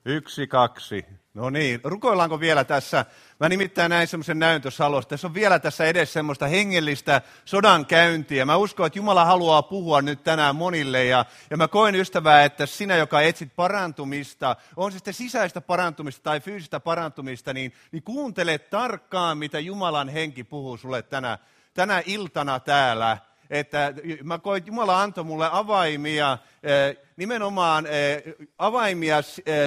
1, 2. No niin, rukoillaanko vielä tässä? Mä nimittäin näin semmoisen näyn tuossa alussa. Tässä on vielä tässä edessä semmoista hengellistä sodankäyntiä. Mä uskon, että Jumala haluaa puhua nyt tänään monille. Ja mä koen, ystävää, että sinä, joka etsit parantumista, on se sitten sisäistä parantumista tai fyysistä parantumista, niin kuuntele tarkkaan, mitä Jumalan henki puhuu sulle tänä iltana täällä. Että mä koin, että Jumala antoi mulle avaimia, nimenomaan avaimia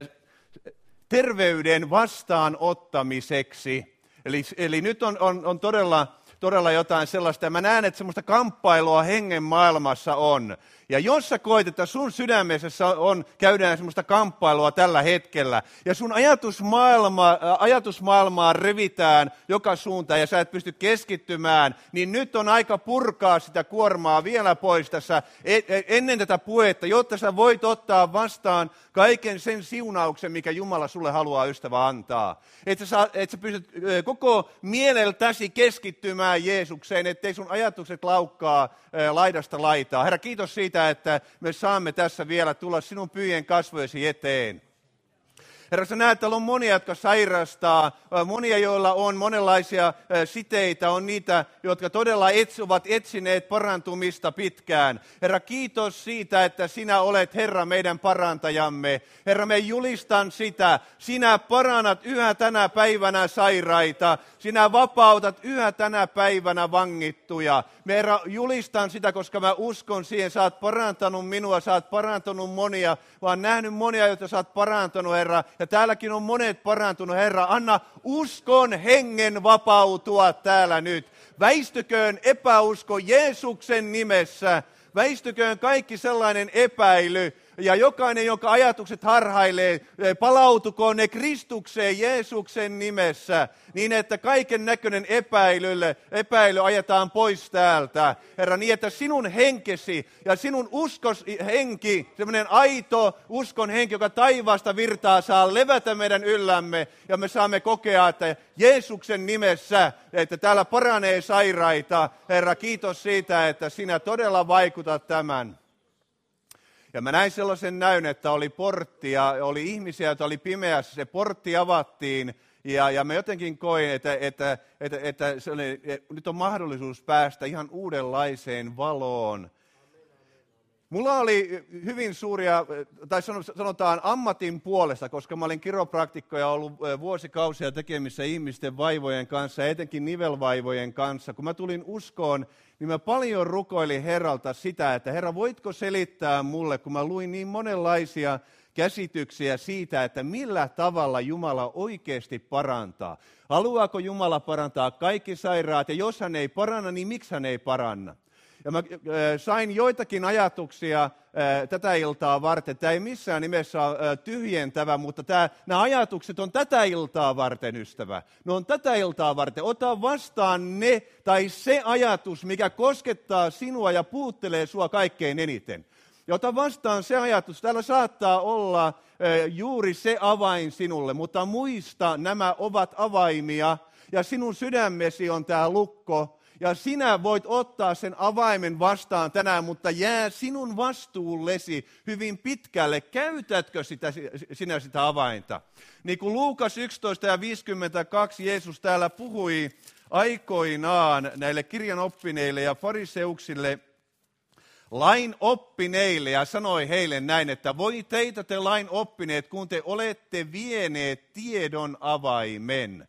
terveyden vastaanottamiseksi. Eli nyt on todella jotain sellaista, ja mä näen, että semmoista kamppailua hengen maailmassa on. Ja jos sä koet, että sun sydämessä käydään semmoista kamppailua tällä hetkellä, ja sun ajatusmaailmaa revitään joka suuntaan, ja sä et pysty keskittymään, niin nyt on aika purkaa sitä kuormaa vielä pois tässä ennen tätä puhetta, jotta sä voit ottaa vastaan kaiken sen siunauksen, mikä Jumala sulle haluaa, ystävä, antaa. Että sä pystyt koko mieleltäsi keskittymään Jeesukseen, ettei sun ajatukset laukkaa laidasta laitaa. Herra, kiitos siitä, että me saamme tässä vielä tulla sinun pyhien kasvojesi eteen. Herra, sä näet, että täällä on monia, jotka sairastaa, monia, joilla on monenlaisia siteitä, on niitä, jotka todella ovat etsineet parantumista pitkään. Herra, kiitos siitä, että sinä olet, Herra, meidän parantajamme. Herra, me julistan sitä, sinä parannat yhä tänä päivänä sairaita, sinä vapautat yhä tänä päivänä vangittuja. Me, Herra, julistan sitä, koska mä uskon siihen, sä oot parantanut minua, sä oot parantanut monia, vaan nähnyt monia, joita sä oot parantanut, Herra. Ja täälläkin on monet parantunut, Herra. Anna uskon hengen vapautua täällä nyt. Väistyköön epäusko Jeesuksen nimessä. Väistyköön kaikki sellainen epäily. Ja jokainen, jonka ajatukset harhailee, palautukoon ne Kristukseen Jeesuksen nimessä, niin että kaiken näköinen epäily ajetaan pois täältä. Herra, niin että sinun henkesi ja sinun uskoshenki, semmoinen aito uskon henki, joka taivaasta virtaa, saa levätä meidän yllämme, ja me saamme kokea, että Jeesuksen nimessä, että täällä paranee sairaita. Herra, kiitos siitä, että sinä todella vaikutat tämän. Ja mä näin sellaisen näyn, että oli portti ja oli ihmisiä, joita oli pimeässä. Se portti avattiin ja mä jotenkin koin, että nyt on mahdollisuus päästä ihan uudenlaiseen valoon. Mulla oli hyvin suuria, tai sanotaan ammatin puolesta, koska mä olin kiropraktikko ja ollut vuosikausia tekemissä ihmisten vaivojen kanssa, etenkin nivelvaivojen kanssa. Kun mä tulin uskoon, niin mä paljon rukoilin Herralta sitä, että Herra, voitko selittää mulle, kun mä luin niin monenlaisia käsityksiä siitä, että millä tavalla Jumala oikeasti parantaa. Haluaako Jumala parantaa kaikki sairaat, ja jos hän ei paranna, niin miksi hän ei paranna? Ja mä sain joitakin ajatuksia tätä iltaa varten. Tämä ei missään nimessä ole tyhjentävä, mutta nämä ajatukset on tätä iltaa varten, ystävä. Ne on tätä iltaa varten. Ota vastaan ne tai se ajatus, mikä koskettaa sinua ja puuttelee sua kaikkein eniten. Ja ota vastaan se ajatus. Täällä saattaa olla juuri se avain sinulle, mutta muista, nämä ovat avaimia ja sinun sydämesi on tämä lukko. Ja sinä voit ottaa sen avaimen vastaan tänään, mutta jää sinun vastuullesi hyvin pitkälle. Käytätkö sinä sitä avainta? Niin kuin Luukas 11 ja 52 Jeesus täällä puhui aikoinaan näille kirjanoppineille ja fariseuksille, lain oppineille, ja sanoi heille näin, että voi teitä te lain oppineet, kun te olette vieneet tiedon avaimen.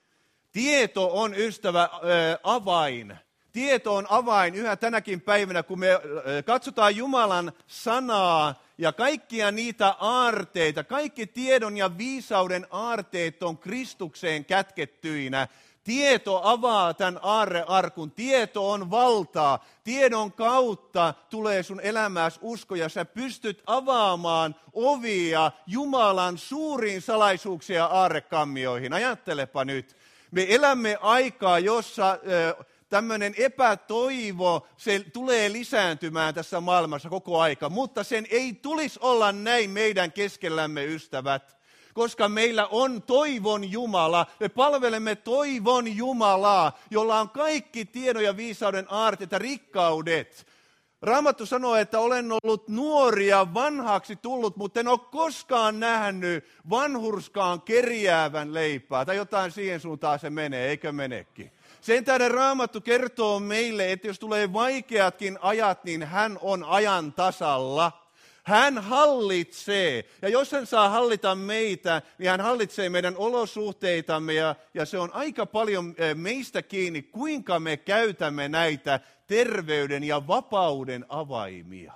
Tieto on, ystävä, avain. Tieto on avain yhä tänäkin päivänä, kun me katsotaan Jumalan sanaa ja kaikkia niitä aarteita. Kaikki tiedon ja viisauden aarteet on Kristukseen kätkettyinä. Tieto avaa tämän aarrearkun. Tieto on valtaa. Tiedon kautta tulee sun elämääsi usko ja sä pystyt avaamaan ovia Jumalan suuriin salaisuuksia ja aarrekammioihin. Ajattelepa nyt. Me elämme aikaa, jossa tämmöinen epätoivo, se tulee lisääntymään tässä maailmassa koko aika, mutta sen ei tulisi olla näin meidän keskellämme, ystävät, koska meillä on toivon Jumala. Me palvelemme toivon Jumalaa, jolla on kaikki tiedon ja viisauden aarteet ja rikkaudet. Raamattu sanoo, että olen ollut nuori ja vanhaksi tullut, mutta en ole koskaan nähnyt vanhurskaan kerjäävän leipää. Tai jotain siihen suuntaan se menee, eikö menekin? Sen tähden Raamattu kertoo meille, että jos tulee vaikeatkin ajat, niin hän on ajan tasalla. Hän hallitsee, ja jos hän saa hallita meitä, niin hän hallitsee meidän olosuhteitamme, ja se on aika paljon meistä kiinni, kuinka me käytämme näitä terveyden ja vapauden avaimia.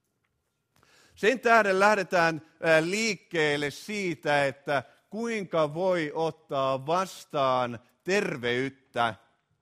Sen tähden lähdetään liikkeelle siitä, että kuinka voi ottaa vastaan terveyttä.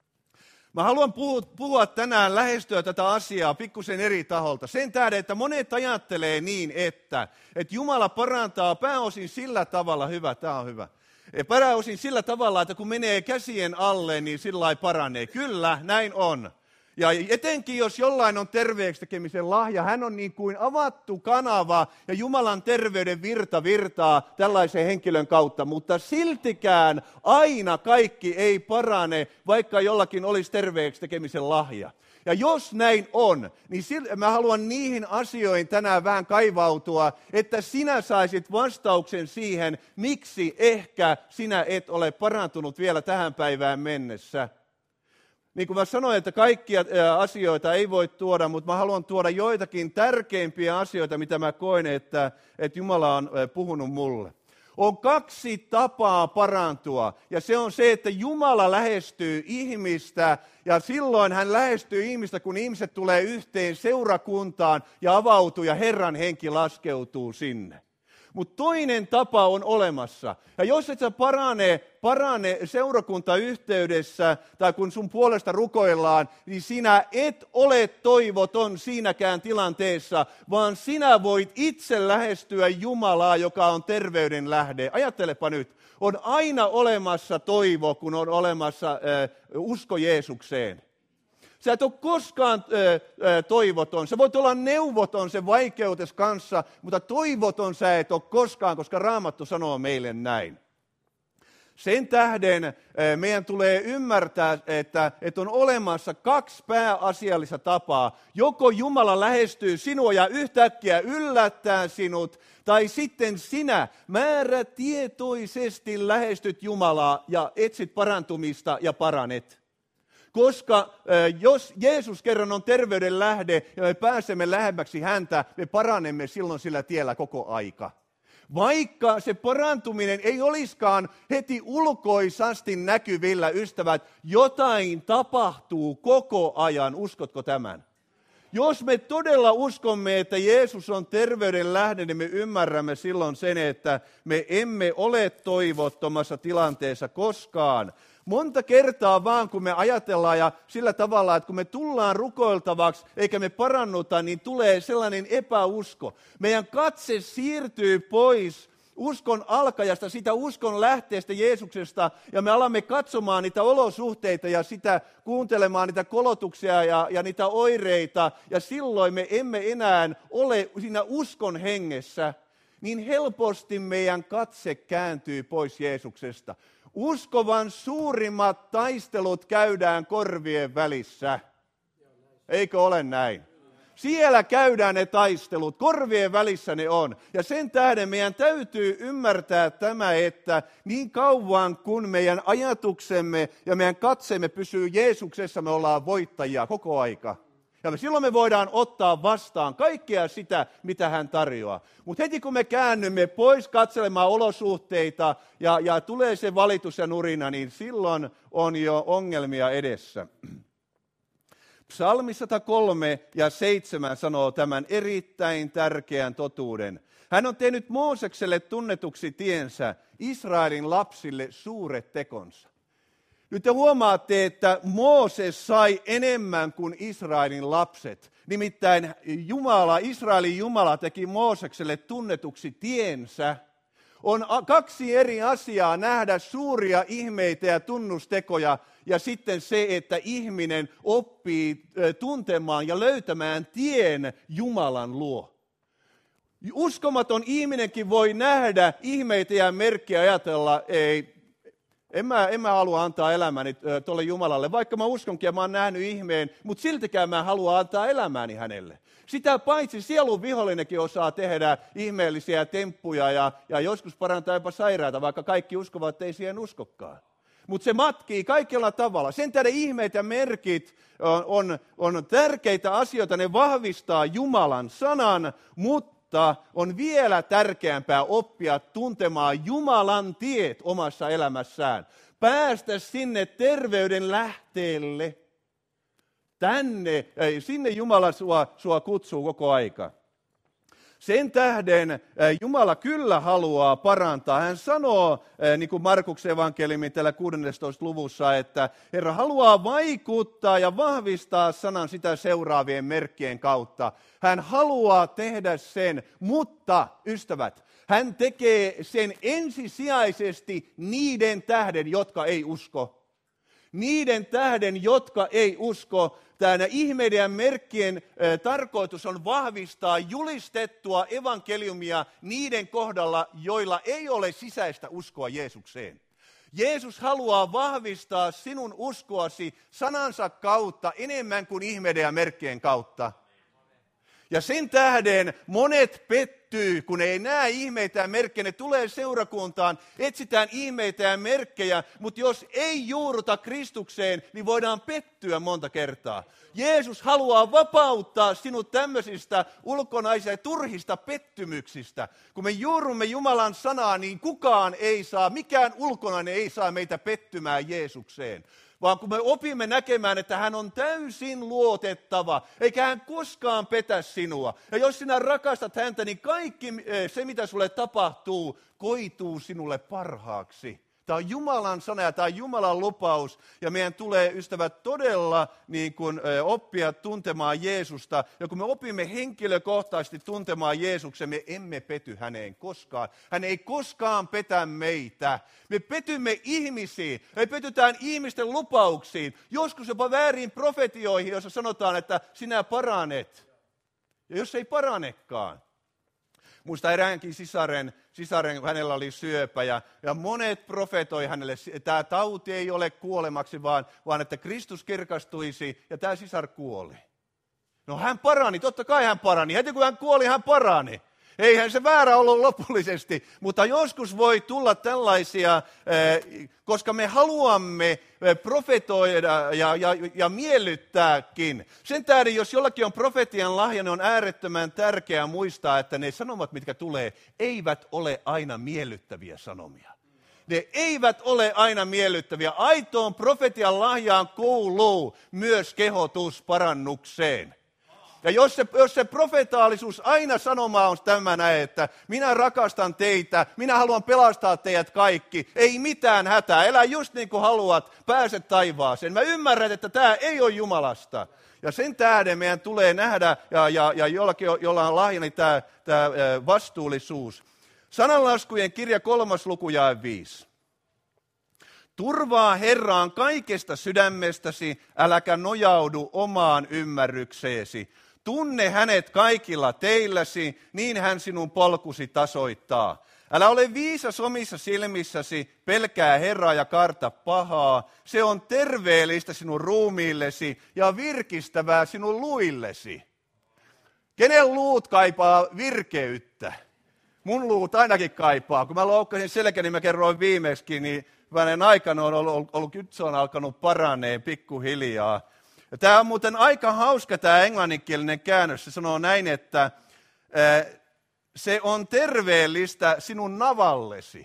Mä haluan puhua tänään, lähestyä tätä asiaa pikkusen eri taholta. Sen tähden, että monet ajattelee niin, että Jumala parantaa pääosin sillä tavalla, tämä on hyvä. Pääosin sillä tavalla, että kun menee käsien alle, niin sillä lailla paranee. Kyllä, näin on. Ja etenkin jos jollain on terveeksi tekemisen lahja, hän on niin kuin avattu kanava ja Jumalan terveyden virta virtaa tällaisen henkilön kautta. Mutta siltikään aina kaikki ei parane, vaikka jollakin olisi terveeksi tekemisen lahja. Ja jos näin on, niin mä haluan niihin asioihin tänään vähän kaivautua, että sinä saisit vastauksen siihen, miksi ehkä sinä et ole parantunut vielä tähän päivään mennessä. Niin kuin mä sanoin, että kaikkia asioita ei voi tuoda, mutta mä haluan tuoda joitakin tärkeimpiä asioita, mitä mä koen, että Jumala on puhunut mulle. On 2 tapaa parantua, ja se on se, että Jumala lähestyy ihmistä, ja silloin hän lähestyy ihmistä, kun ihmiset tulee yhteen seurakuntaan ja avautuu, ja Herran henki laskeutuu sinne. Mutta toinen tapa on olemassa. Ja jos et sä parane seurakuntayhteydessä tai kun sun puolesta rukoillaan, niin sinä et ole toivoton siinäkään tilanteessa, vaan sinä voit itse lähestyä Jumalaa, joka on terveyden lähde. Ajattelepa nyt, on aina olemassa toivo, kun on olemassa usko Jeesukseen. Sä et ole koskaan toivoton. Sä voit olla neuvoton sen vaikeutesi kanssa, mutta toivoton sä et ole koskaan, koska Raamattu sanoo meille näin. Sen tähden meidän tulee ymmärtää, että on olemassa 2 pääasiallista tapaa. Joko Jumala lähestyy sinua ja yhtäkkiä yllättää sinut, tai sitten sinä määrätietoisesti lähestyt Jumalaa ja etsit parantumista ja paranet. Koska jos Jeesus kerran on terveyden lähde ja me pääsemme lähemmäksi häntä, me paranemme silloin sillä tiellä koko aika. Vaikka se parantuminen ei olisikaan heti ulkoisasti näkyvillä, ystävät, jotain tapahtuu koko ajan. Uskotko tämän? Jos me todella uskomme, että Jeesus on terveyden lähde, niin me ymmärrämme silloin sen, että me emme ole toivottomassa tilanteessa koskaan. Monta kertaa vaan, kun me ajatellaan ja sillä tavalla, että kun me tullaan rukoiltavaksi eikä me parannuta, niin tulee sellainen epäusko. Meidän katse siirtyy pois uskon alkajasta, sitä uskon lähteestä Jeesuksesta, ja me alamme katsomaan niitä olosuhteita ja sitä kuuntelemaan niitä kolotuksia ja niitä oireita, ja silloin me emme enää ole siinä uskon hengessä, niin helposti meidän katse kääntyy pois Jeesuksesta. Uskovan suurimmat taistelut käydään korvien välissä. Eikö ole näin? Siellä käydään ne taistelut, korvien välissä ne on. Ja sen tähden meidän täytyy ymmärtää tämä, että niin kauan kun meidän ajatuksemme ja meidän katseemme pysyy Jeesuksessa, me ollaan voittajia koko aika. Ja silloin me voidaan ottaa vastaan kaikkea sitä, mitä hän tarjoaa. Mutta heti kun me käännymme pois katselemaan olosuhteita ja tulee se valitus ja nurina, niin silloin on jo ongelmia edessä. Psalmi 103:7 sanoo tämän erittäin tärkeän totuuden. Hän on tehnyt Moosekselle tunnetuksi tiensä, Israelin lapsille suuret tekonsa. Nyt te huomaatte, että Mooses sai enemmän kuin Israelin lapset. Nimittäin Israelin Jumala teki Moosekselle tunnetuksi tiensä. On 2 eri asiaa nähdä suuria ihmeitä ja tunnustekoja ja sitten se, että ihminen oppii tuntemaan ja löytämään tien Jumalan luo. Uskomaton ihminenkin voi nähdä ihmeitä ja merkkejä ja ajatella, En mä halua antaa elämäni tuolle Jumalalle, vaikka mä uskonkin ja mä oon nähnyt ihmeen, mutta siltikään mä haluan antaa elämääni hänelle. Sitä paitsi sielun vihollinenkin osaa tehdä ihmeellisiä temppuja ja joskus parantaa jopa sairaita, vaikka kaikki uskovat, että ei siihen uskokaan. Mutta se matkii kaikella tavalla. Sen tähden ihmeet ja merkit on tärkeitä asioita, ne vahvistaa Jumalan sanan, mutta on vielä tärkeämpää oppia tuntemaan Jumalan tiet omassa elämässään. Päästä sinne terveyden lähteelle. Sinne Jumala sua kutsuu koko aika. Sen tähden Jumala kyllä haluaa parantaa. Hän sanoo, niin kuin Markuksen evankeliumin täällä 16. luvussa, että Herra haluaa vaikuttaa ja vahvistaa sanan sitä seuraavien merkkien kautta. Hän haluaa tehdä sen, mutta ystävät, hän tekee sen ensisijaisesti niiden tähden, jotka ei usko. Niiden tähden, jotka ei usko. Tämä ihmeiden ja merkkien tarkoitus on vahvistaa julistettua evankeliumia niiden kohdalla, joilla ei ole sisäistä uskoa Jeesukseen. Jeesus haluaa vahvistaa sinun uskoasi sanansa kautta enemmän kuin ihmeiden ja merkkien kautta. Ja sen tähden monet pettyy, kun ei näe ihmeitä ja merkkejä. Ne tulee seurakuntaan, etsitään ihmeitä ja merkkejä, mutta jos ei juurruta Kristukseen, niin voidaan pettyä monta kertaa. Jeesus haluaa vapauttaa sinut tämmöisistä ulkonaisista ja turhista pettymyksistä. Kun me juurrumme Jumalan sanaa, niin mikään ulkonainen ei saa meitä pettymään Jeesukseen. Vaan kun me opimme näkemään, että hän on täysin luotettava, eikä hän koskaan petä sinua. Ja jos sinä rakastat häntä, niin kaikki se, mitä sulle tapahtuu, koituu sinulle parhaaksi. Tämä on Jumalan sana ja tämä on Jumalan lupaus. Ja meidän tulee, ystävät, todella oppia tuntemaan Jeesusta. Ja kun me opimme henkilökohtaisesti tuntemaan Jeesuksen, me emme pety häneen koskaan. Hän ei koskaan petä meitä. Me petymme ihmisiin. Me petytään ihmisten lupauksiin. Joskus jopa väärin profetioihin, joissa sanotaan, että sinä paranet. Ja jos ei paranekaan. Muista eräänkin sisaren, hänellä oli syöpä ja monet profetoi hänelle, että tämä tauti ei ole kuolemaksi, vaan että Kristus kirkastuisi ja tämä sisar kuoli. No hän parani, totta kai hän parani. Heti kun hän kuoli, hän parani. Eihän se väärä ollut lopullisesti, mutta joskus voi tulla tällaisia, koska me haluamme profetoida ja miellyttääkin. Sen tähden, jos jollakin on profetian lahja, niin on äärettömän tärkeää muistaa, että ne sanomat, mitkä tulee, eivät ole aina miellyttäviä sanomia. Ne eivät ole aina miellyttäviä. Aitoon profetian lahjaan kuuluu myös kehotus parannukseen. Ja jos se profetaalisuus aina sanomaa on tämä näin, että minä rakastan teitä, minä haluan pelastaa teidät kaikki, ei mitään hätää, elä just niin kuin haluat, pääse taivaaseen. Mä ymmärrän, että tämä ei ole Jumalasta. Ja sen tähden meidän tulee nähdä, ja jollakin, jolla on lahjani tämä vastuullisuus. Sananlaskujen kirja 3. luku jae 5. Turvaa Herraan kaikesta sydämestäsi, äläkä nojaudu omaan ymmärrykseesi. Tunne hänet kaikilla teilläsi, niin hän sinun polkusi tasoittaa. Älä ole viisas omissa silmissäsi, pelkää Herraa ja karta pahaa. Se on terveellistä sinun ruumiillesi ja virkistävää sinun luillesi. Kenen luut kaipaa virkeyttä? Mun luut ainakin kaipaa. Kun mä loukkasin selkäni, niin mä kerroin viimeksikin, niin hänen aikana on ollut se on alkanut paraneen pikkuhiljaa. Ja tämä on muuten aika hauska tämä englanninkielinen käännös. Se sanoo näin, että se on terveellistä sinun navallesi.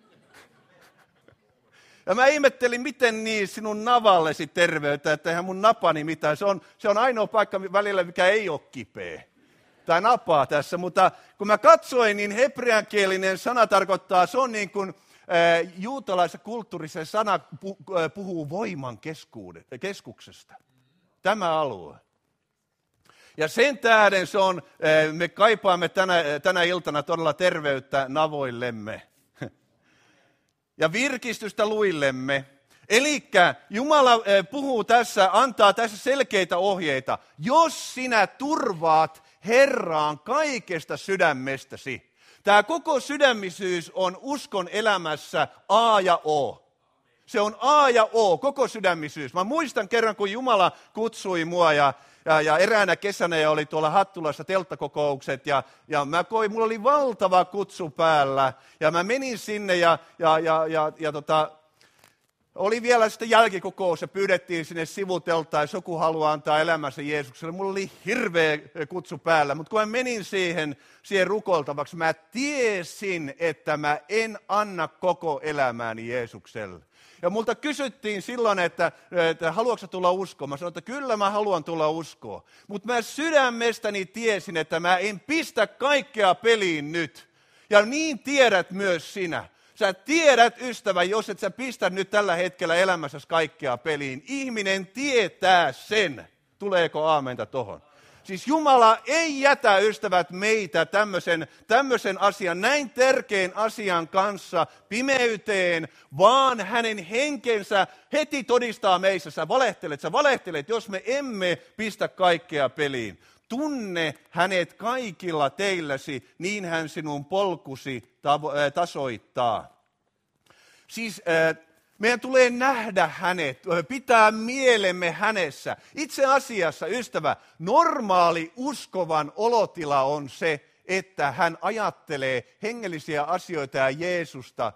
Ja mä ihmettelin, miten niin sinun navallesi terveyttä, että eihän mun napani mitään. Se on ainoa paikka välillä, mikä ei ole kipeä. Tai napaa tässä, mutta kun mä katsoin, niin hebreankielinen sana tarkoittaa, se on niin kuin juutalaisessa kulttuurissa sana puhuu voiman keskuksesta. Tämä alue. Ja sen tähden me kaipaamme tänä iltana todella terveyttä navoillemme. Ja virkistystä luillemme. Elikkä Jumala puhuu tässä, antaa tässä selkeitä ohjeita. Jos sinä turvaat Herraan kaikesta sydämestäsi. Tämä koko sydämisyys on uskon elämässä A ja O. Se on A ja O, koko sydämisyys. Mä muistan kerran, kun Jumala kutsui mua ja eräänä kesänä ja oli tuolla Hattulassa telttakokoukset ja mä koin, mulla oli valtava kutsu päällä ja mä menin sinne ja oli vielä sitten jälkikokous ja pyydettiin sinne sivuteltaan, jos joku haluaa antaa elämänsä Jeesukselle. Mulla oli hirveä kutsu päällä, mutta kun mä menin siihen rukoiltavaksi, mä tiesin, että mä en anna koko elämääni Jeesukselle. Ja multa kysyttiin silloin, että haluatko tulla uskoon? Mä sanoin, että kyllä mä haluan tulla uskoon. Mutta mä sydämestäni tiesin, että mä en pistä kaikkea peliin nyt. Ja niin tiedät myös sinä. Sä tiedät, ystävä, jos et sä pistä nyt tällä hetkellä elämässäsi kaikkea peliin. Ihminen tietää sen. Tuleeko aamenta tohon? Siis Jumala ei jätä, ystävät, meitä tämmöisen asian, näin tärkeän asian kanssa pimeyteen, vaan hänen henkensä heti todistaa meissä. Sä valehtelet, jos me emme pistä kaikkea peliin. Tunne hänet kaikilla teilläsi, niin hän sinun polkusi tasoittaa. Siis meidän tulee nähdä hänet, pitää mielemme hänessä. Itse asiassa, ystävä, normaali uskovan olotila on se, että hän ajattelee hengellisiä asioita ja Jeesusta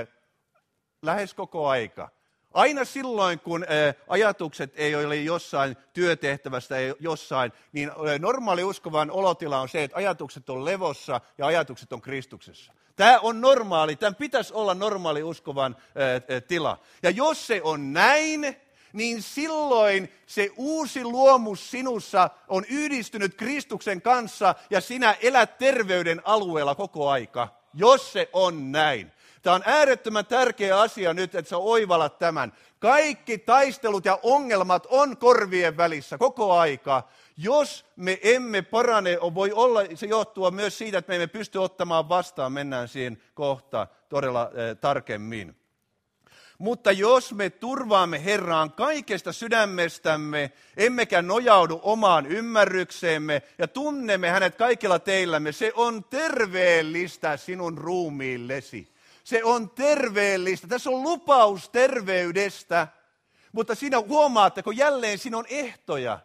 lähes koko aika. Aina silloin, kun ajatukset ei ole jossain työtehtävästä jossain, niin normaali uskovan olotila on se, että ajatukset on levossa ja ajatukset on Kristuksessa. Tämä on normaali, tämän pitäisi olla normaali uskovan tila. Ja jos se on näin, niin silloin se uusi luomus sinussa on yhdistynyt Kristuksen kanssa ja sinä elät terveyden alueella koko aika, jos se on näin. Tämä on äärettömän tärkeä asia nyt, että sä oivallat tämän. Kaikki taistelut ja ongelmat on korvien välissä koko aika. Jos me emme parane, voi olla, se johtuu myös siitä, että me emme pysty ottamaan vastaan, mennään siihen kohta todella tarkemmin. Mutta jos me turvaamme Herraan kaikesta sydämestämme, emmekä nojaudu omaan ymmärrykseemme ja tunnemme hänet kaikilla teillämme, se on terveellistä sinun ruumiillesi. Se on terveellistä. Tässä on lupaus terveydestä, mutta siinä huomaatteko jälleen, siinä on ehtoja.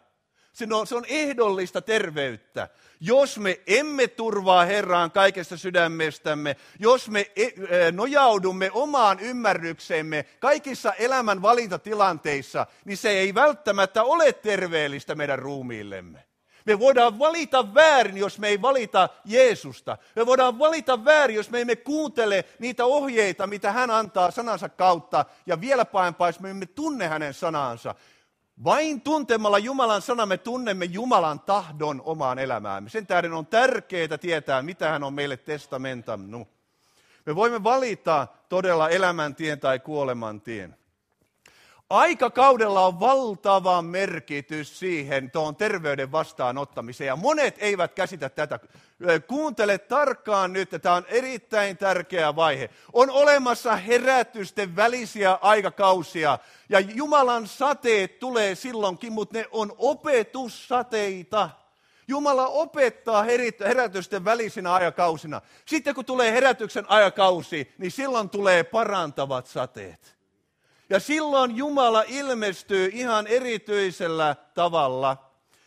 Se on ehdollista terveyttä. Jos me emme turvaa Herraan kaikesta sydämestämme, jos me nojaudumme omaan ymmärrykseemme kaikissa elämän valintatilanteissa, niin se ei välttämättä ole terveellistä meidän ruumiillemme. Me voidaan valita väärin, jos me ei valita Jeesusta. Me voidaan valita väärin, jos me emme kuuntele niitä ohjeita, mitä hän antaa sanansa kautta. Ja vielä pahempaa, jos me emme tunne hänen sanansa. Vain tuntemalla Jumalan sana me tunnemme Jumalan tahdon omaan elämäämme. Sen tähden on tärkeää tietää, mitä hän on meille testamentannut. Me voimme valita todella elämäntien tai kuolemantien. Aikakaudella on valtava merkitys siihen tuon terveyden vastaanottamiseen, ja monet eivät käsitä tätä. Kuuntele tarkkaan nyt, että tämä on erittäin tärkeä vaihe. On olemassa herätysten välisiä aikakausia, ja Jumalan sateet tulee silloinkin, mutta ne on opetussateita. Jumala opettaa herätysten välisinä aikakausina. Sitten kun tulee herätyksen aikakausi, niin silloin tulee parantavat sateet. Ja silloin Jumala ilmestyy ihan erityisellä tavalla.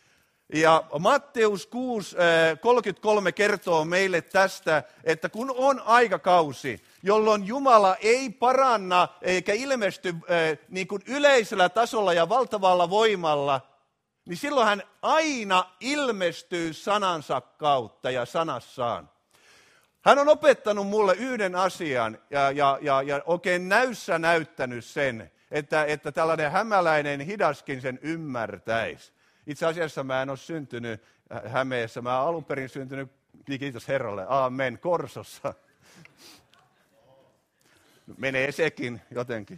Ja Matteus 6:33 kertoo meille tästä, että kun on aikakausi, jolloin Jumala ei paranna eikä ilmesty niin kuin yleisellä tasolla ja valtavalla voimalla, niin silloin hän aina ilmestyy sanansa kautta ja sanassaan. Hän on opettanut mulle yhden asian ja oikein näyssä näyttänyt sen, että tällainen hämäläinen hidaskin sen ymmärtäisi. Itse asiassa mä en ole syntynyt Hämeessä, mä olen alun perin syntynyt, kiitos Herralle, aamen, Korsossa. Menee sekin jotenkin.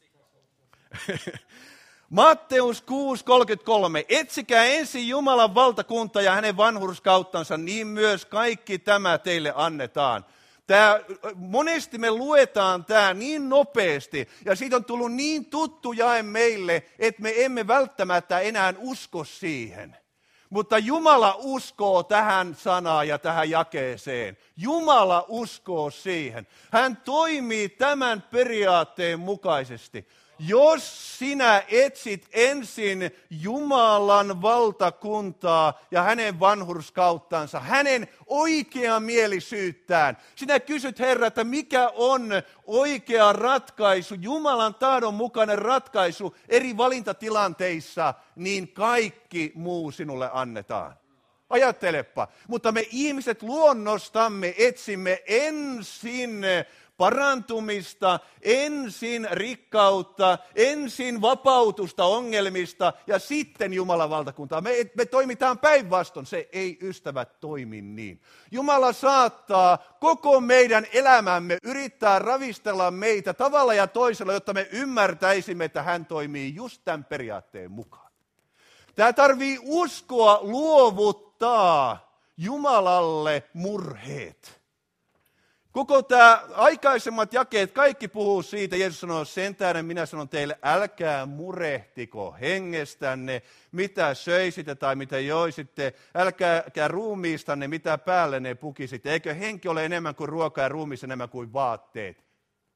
Matteus 6:33. Etsikää ensin Jumalan valtakunta ja hänen vanhurskauttansa, niin myös kaikki tämä teille annetaan. Monesti me luetaan tämä niin nopeasti, ja siitä on tullut niin tuttu jae meille, että me emme välttämättä enää usko siihen. Mutta Jumala uskoo tähän sanaan ja tähän jakeeseen. Jumala uskoo siihen. Hän toimii tämän periaatteen mukaisesti. Jos sinä etsit ensin Jumalan valtakuntaa ja hänen vanhurskauttansa, hänen oikeamielisyyttään, sinä kysyt Herra, että mikä on oikea ratkaisu, Jumalan tahdon mukainen ratkaisu eri valintatilanteissa, niin kaikki muu sinulle annetaan. Ajattelepa, mutta me ihmiset luonnostamme etsimme ensin parantumista, ensin rikkautta, ensin vapautusta ongelmista ja sitten Jumalan valtakuntaa. Me toimitaan päinvastoin. Se ei, ystävät, toimi niin. Jumala saattaa koko meidän elämämme yrittää ravistella meitä tavalla ja toisella, jotta me ymmärtäisimme, että hän toimii just tämän periaatteen mukaan. Tämä tarvii uskoa luovuttaa Jumalalle murheet. Koko tämä aikaisemmat jakeet, kaikki puhuu siitä. Jeesus sanoo, sen tähden minä sanon teille, älkää murehtiko hengestänne, mitä söisitte tai mitä joisitte. Älkääkä ruumiistanne, mitä päällenne pukisitte. Eikö henki ole enemmän kuin ruoka ja ruumis enemmän kuin vaatteet?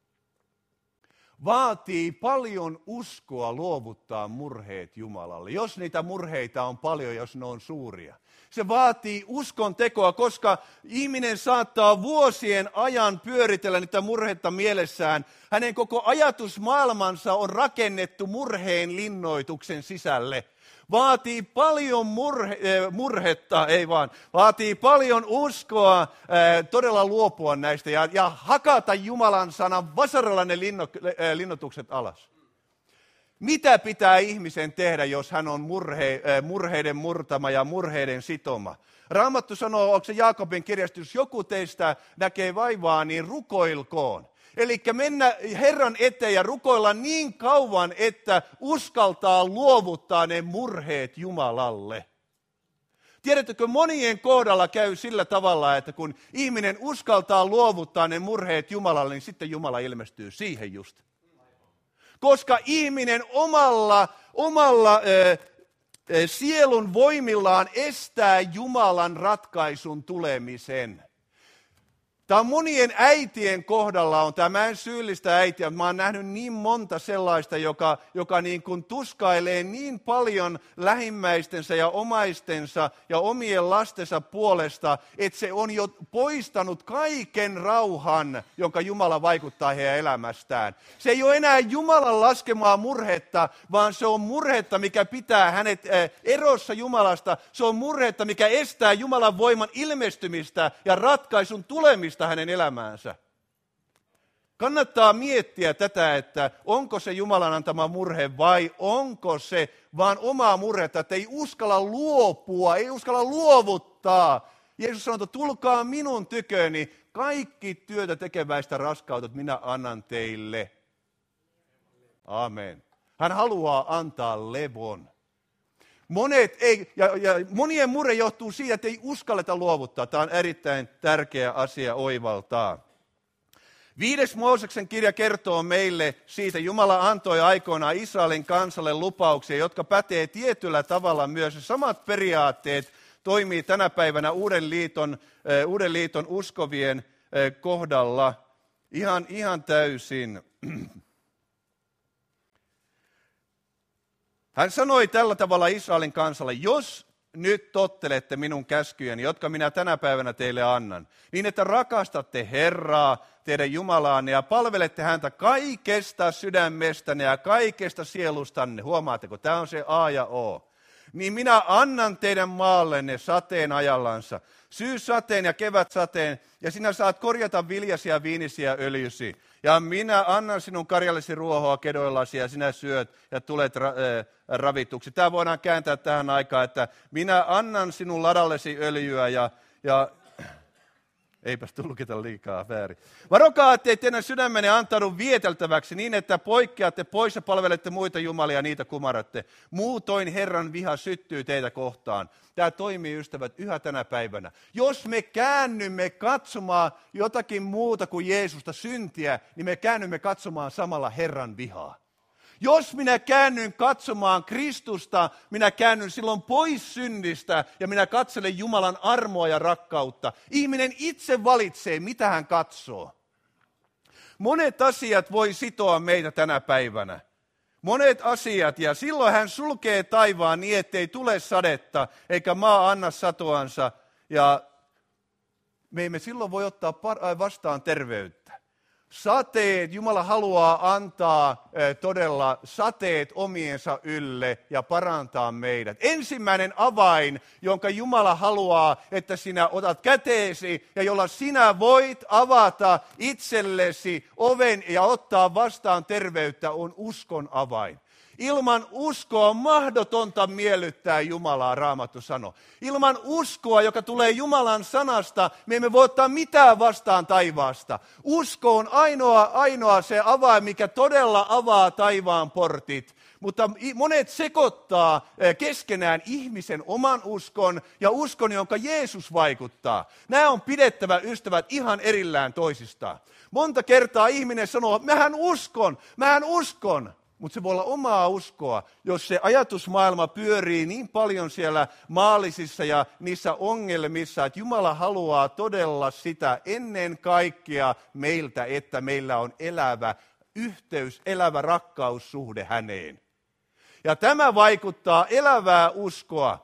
Vaatii paljon uskoa luovuttaa murheet Jumalalle, jos niitä murheita on paljon, jos ne on suuria. Se vaatii uskon tekoa, koska ihminen saattaa vuosien ajan pyöritellä niitä murheita mielessään. Hänen koko ajatusmaailmansa on rakennettu murheen linnoituksen sisälle. Vaatii paljon vaatii paljon uskoa todella luopua näistä ja hakata Jumalan sanan vasaralla ne linnoitukset alas. Mitä pitää ihmisen tehdä, jos hän on murheiden murtama ja murheiden sitoma? Raamattu sanoo, onko se Jaakobin kirjasta, jos joku teistä näkee vaivaa, niin rukoilkoon. Eli mennä Herran eteen ja rukoilla niin kauan, että uskaltaa luovuttaa ne murheet Jumalalle. Tiedättekö, monien kohdalla käy sillä tavalla, että kun ihminen uskaltaa luovuttaa ne murheet Jumalalle, niin sitten Jumala ilmestyy siihen just. Koska ihminen omalla sielun voimillaan estää Jumalan ratkaisun tulemisen. Tämä on monien äitien kohdalla on tämä, mä en syyllistä äitiä, mä oon nähnyt niin monta sellaista, joka niin kuin tuskailee niin paljon lähimmäistensä ja omaistensa ja omien lastensa puolesta, että se on jo poistanut kaiken rauhan, jonka Jumala vaikuttaa heidän elämästään. Se ei ole enää Jumalan laskemaa murhetta, vaan se on murhetta, mikä pitää hänet erossa Jumalasta. Se on murhetta, mikä estää Jumalan voiman ilmestymistä ja ratkaisun tulemista hänen elämäänsä. Kannattaa miettiä tätä, että onko se Jumalan antama murhe vai onko se vaan omaa murhetta, että ei uskalla luopua, ei uskalla luovuttaa. Jeesus sanoi, että tulkaa minun tyköni, kaikki työtä tekeväistä raskautet minä annan teille. Amen. Hän haluaa antaa levon. Monien murhe johtuu siitä, että ei uskalleta luovuttaa. Tämä on erittäin tärkeä asia oivaltaa. 5. Mooseksen kirja kertoo meille siitä, Jumala antoi aikoinaan Israelin kansalle lupauksia, jotka pätee tietyllä tavalla myös. Samat periaatteet toimii tänä päivänä Uuden liiton uskovien kohdalla ihan täysin. Hän sanoi tällä tavalla Israelin kansalle, jos nyt tottelette minun käskyjäni, jotka minä tänä päivänä teille annan, niin että rakastatte Herraa, teidän Jumalaanne, ja palvelette häntä kaikesta sydämestänne ja kaikesta sielustanne. Huomaatteko, tämä on se A ja O. Niin minä annan teidän maallenne sateen ajallansa, syyssateen ja kevätsateen, ja sinä saat korjata viljasi ja viinisi ja öljysi. Ja minä annan sinun karjallesi ruohoa kedoillasi ja sinä syöt ja tulet ravituksi. Tämä voidaan kääntää tähän aikaan, että minä annan sinun ladallesi öljyä ja eipäs tulkita liikaa väärin. Varokaa, ettei teidän sydämenne antaudu vieteltäväksi niin, että poikkeatte pois ja palvelette muita jumalia ja niitä kumarratte. Muutoin Herran viha syttyy teitä kohtaan. Tämä toimii, ystävät, yhä tänä päivänä. Jos me käännymme katsomaan jotakin muuta kuin Jeesusta, syntiä, niin me käännymme katsomaan samalla Herran vihaa. Jos minä käännyn katsomaan Kristusta, minä käännyn silloin pois synnistä ja minä katselen Jumalan armoa ja rakkautta. Ihminen itse valitsee, mitä hän katsoo. Monet asiat voi sitoa meitä tänä päivänä. Monet asiat, ja silloin hän sulkee taivaan niin, ettei tule sadetta, eikä maa anna satoansa, ja me emme silloin voi ottaa vastaan terveyttä. Sateet, Jumala haluaa antaa todella sateet omiensa ylle ja parantaa meidät. Ensimmäinen avain, jonka Jumala haluaa, että sinä otat käteesi ja jolla sinä voit avata itsellesi oven ja ottaa vastaan terveyttä, on uskon avain. Ilman uskoa on mahdotonta miellyttää Jumalaa, Raamattu sanoo. Ilman uskoa, joka tulee Jumalan sanasta, me emme voi ottaa mitään vastaan taivaasta. Usko on ainoa se avain, mikä todella avaa taivaan portit. Mutta monet sekoittaa keskenään ihmisen oman uskon ja uskon, jonka Jeesus vaikuttaa. Nämä on pidettävä, ystävät, ihan erillään toisistaan. Monta kertaa ihminen sanoo, mähän uskon. Mutta se voi olla omaa uskoa, jos se ajatusmaailma pyörii niin paljon siellä maallisissa ja niissä ongelmissa, että Jumala haluaa todella sitä ennen kaikkea meiltä, että meillä on elävä yhteys, elävä rakkaussuhde häneen. Ja tämä vaikuttaa elävää uskoa.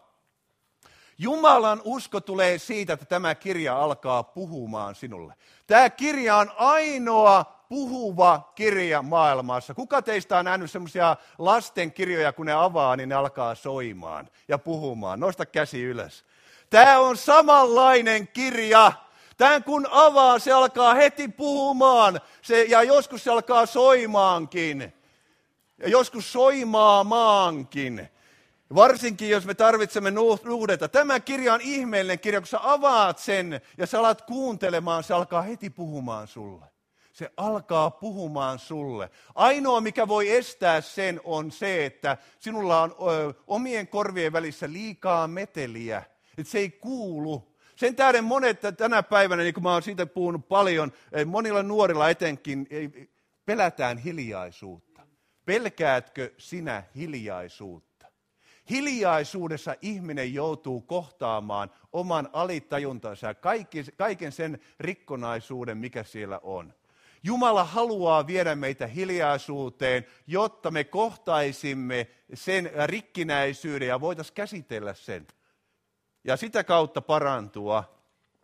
Jumalan usko tulee siitä, että tämä kirja alkaa puhumaan sinulle. Tämä kirja on ainoa puhuva kirja maailmassa. Kuka teistä on nähnyt semmoisia lasten kirjoja, kun ne avaa, niin ne alkaa soimaan ja puhumaan? Nosta käsi ylös. Tämä on samanlainen kirja. Tämän kun avaa, se alkaa heti puhumaan. Ja joskus se alkaa soimaankin. Ja joskus soimaamaankin. Varsinkin, jos me tarvitsemme nuhdetta. Tämä kirja on ihmeellinen kirja, kun sä avaat sen ja sä alat kuuntelemaan, se alkaa heti puhumaan sulle. Se alkaa puhumaan sulle. Ainoa, mikä voi estää sen, on se, että sinulla on omien korvien välissä liikaa meteliä. Että se ei kuulu. Sen tähden monet tänä päivänä, niin kuin mä oon siitä puhunut paljon, monilla nuorilla etenkin, pelätään hiljaisuutta. Pelkäätkö sinä hiljaisuutta? Hiljaisuudessa ihminen joutuu kohtaamaan oman alitajuntansa ja kaiken sen rikkonaisuuden, mikä siellä on. Jumala haluaa viedä meitä hiljaisuuteen, jotta me kohtaisimme sen rikkinäisyyden ja voitaisiin käsitellä sen. Ja sitä kautta parantua.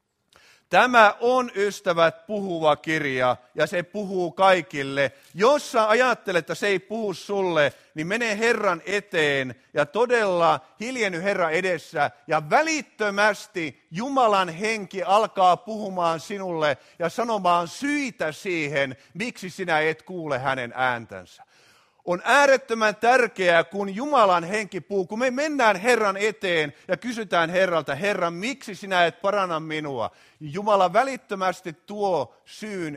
Tämä on, ystävät, puhuva kirja ja se puhuu kaikille. Jos sä ajattelet, että se ei puhu sulle, niin mene Herran eteen ja todella hiljenny Herran edessä. Ja välittömästi Jumalan henki alkaa puhumaan sinulle ja sanomaan syitä siihen, miksi sinä et kuule hänen ääntänsä. On äärettömän tärkeää, kun Jumalan henki puhuu, kun me mennään Herran eteen ja kysytään Herralta, Herra, miksi sinä et paranna minua? Jumala välittömästi tuo syyn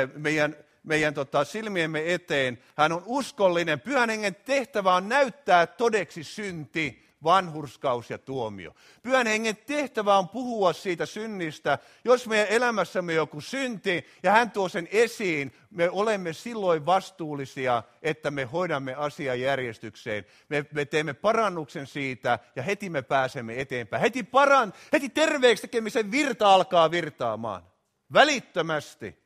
meidän silmiemme eteen. Hän on uskollinen. Pyhän hengen tehtävä on näyttää todeksi synti, vanhurskaus ja tuomio. Pyhän hengen tehtävä on puhua siitä synnistä. Jos meidän elämässämme joku synti ja hän tuo sen esiin, me olemme silloin vastuullisia, että me hoidamme asian järjestykseen. Me teemme parannuksen siitä ja heti me pääsemme eteenpäin. Heti terveeksi tekemisen virta alkaa virtaamaan. Välittömästi.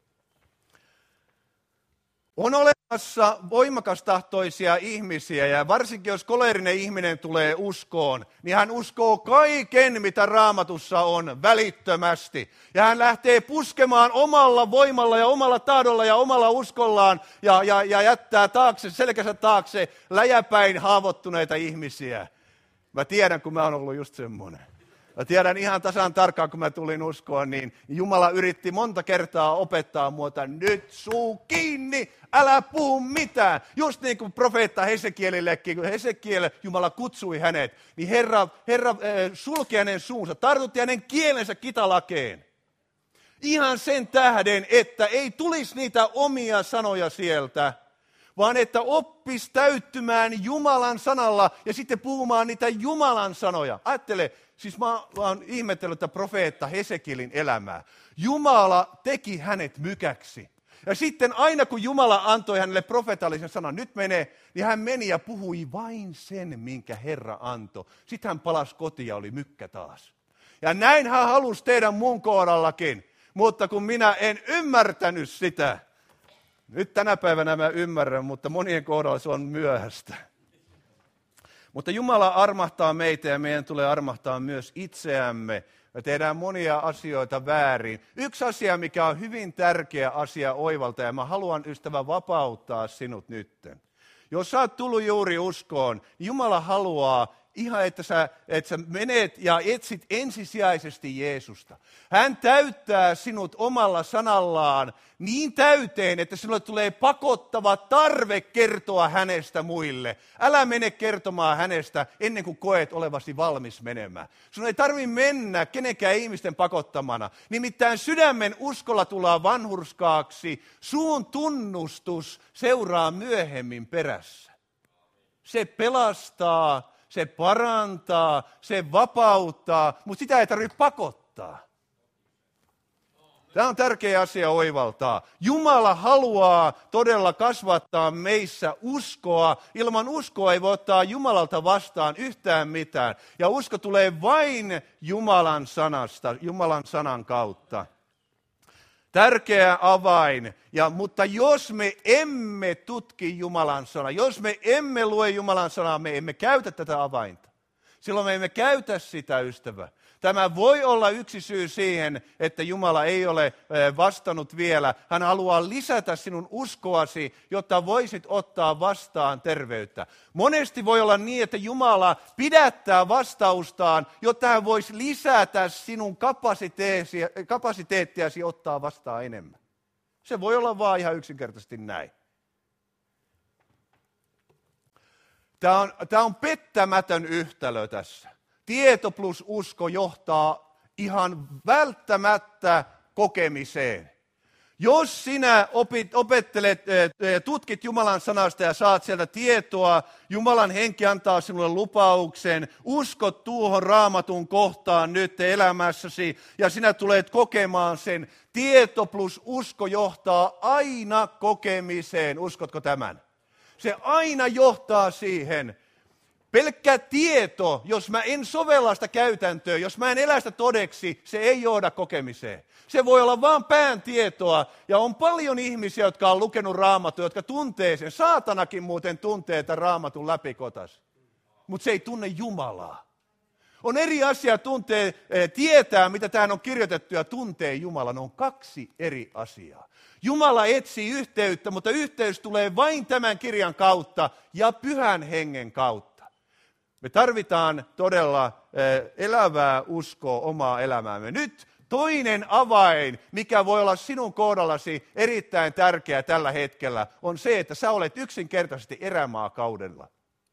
On olemassa voimakastahtoisia ihmisiä ja varsinkin jos koleerinen ihminen tulee uskoon, niin hän uskoo kaiken, mitä Raamatussa on välittömästi. Ja hän lähtee puskemaan omalla voimalla ja omalla tahdolla ja omalla uskollaan ja jättää selkänsä taakse läjäpäin haavoittuneita ihmisiä. Mä tiedän, kun mä oon ollut just semmoinen. Mä tiedän ihan tasan tarkkaan, kun mä tulin uskoon, niin Jumala yritti monta kertaa opettaa muuta, nyt suu kiinni, älä puhu mitään. Just niin kuin profeetta Hesekielillekin, kun Hesekiel, Jumala kutsui hänet, niin Herra sulki hänen suunsa, tartutti hänen kielensä kitalakeen. Ihan sen tähden, että ei tulisi niitä omia sanoja sieltä, vaan että oppisi täyttymään Jumalan sanalla ja sitten puhumaan niitä Jumalan sanoja. Ajattele, siis mä oon ihmetellyt tätä profeetta Hesekielin elämää. Jumala teki hänet mykäksi. Ja sitten aina kun Jumala antoi hänelle profetaalisen sanan, nyt menee, niin hän meni ja puhui vain sen, minkä Herra antoi. Sitten hän palasi kotiin ja oli mykkä taas. Ja näin hän halusi tehdä mun kohdallakin, mutta kun minä en ymmärtänyt sitä, nyt tänä päivänä mä ymmärrän, mutta monien kohdalla se on myöhäistä. Mutta Jumala armahtaa meitä ja meidän tulee armahtaa myös itseämme. Me tehdään monia asioita väärin. Yksi asia, mikä on hyvin tärkeä asia oivalta, ja mä haluan, ystävä, vapauttaa sinut nytten. Jos sä oot tullut juuri uskoon, niin Jumala haluaa ihan, että sä menet ja etsit ensisijaisesti Jeesusta. Hän täyttää sinut omalla sanallaan niin täyteen, että sinulle tulee pakottava tarve kertoa hänestä muille. Älä mene kertomaan hänestä ennen kuin koet olevasi valmis menemään. Sinun ei tarvitse mennä kenenkään ihmisten pakottamana. Nimittäin sydämen uskolla tullaan vanhurskaaksi. Suun tunnustus seuraa myöhemmin perässä. Se pelastaa. Se parantaa, se vapauttaa, mutta sitä ei tarvitse pakottaa. Tämä on tärkeä asia oivaltaa. Jumala haluaa todella kasvattaa meissä uskoa. Ilman uskoa ei voi ottaa Jumalalta vastaan yhtään mitään. Ja usko tulee vain Jumalan sanasta, Jumalan sanan kautta. Tärkeä avain, mutta jos me emme tutki Jumalan sanaa, jos me emme lue Jumalan sanaa, me emme käytä tätä avainta. Silloin me emme käytä sitä, ystävä. Tämä voi olla yksi syy siihen, että Jumala ei ole vastannut vielä. Hän haluaa lisätä sinun uskoasi, jotta voisit ottaa vastaan terveyttä. Monesti voi olla niin, että Jumala pidättää vastaustaan, jotta hän voisi lisätä sinun kapasiteettiasi ottaa vastaan enemmän. Se voi olla vaan ihan yksinkertaisesti näin. Tämä on pettämätön yhtälö tässä. Tieto plus usko johtaa ihan välttämättä kokemiseen. Jos sinä tutkit Jumalan sanasta ja saat sieltä tietoa, Jumalan henki antaa sinulle lupauksen, uskot tuohon Raamatun kohtaan nyt elämässäsi ja sinä tulet kokemaan sen. Tieto plus usko johtaa aina kokemiseen. Uskotko tämän? Se aina johtaa siihen. Pelkkä tieto, jos mä en sovella sitä käytäntöä, jos mä en elä sitä todeksi, se ei johda kokemiseen. Se voi olla vaan pään tietoa, ja on paljon ihmisiä, jotka on lukenut Raamattua, jotka tuntee sen. Saatanakin muuten tuntee tämän Raamatun läpikotas, mutta se ei tunne Jumalaa. On eri asia tietää, mitä tähän on kirjoitettu, ja tuntee Jumalan. Ne on kaksi eri asiaa. Jumala etsii yhteyttä, mutta yhteys tulee vain tämän kirjan kautta ja Pyhän Hengen kautta. Me tarvitaan todella elävää uskoa omaa elämäämme. Nyt toinen avain, mikä voi olla sinun kohdallasi erittäin tärkeä tällä hetkellä, on se, että sä olet yksinkertaisesti erämaakaudella.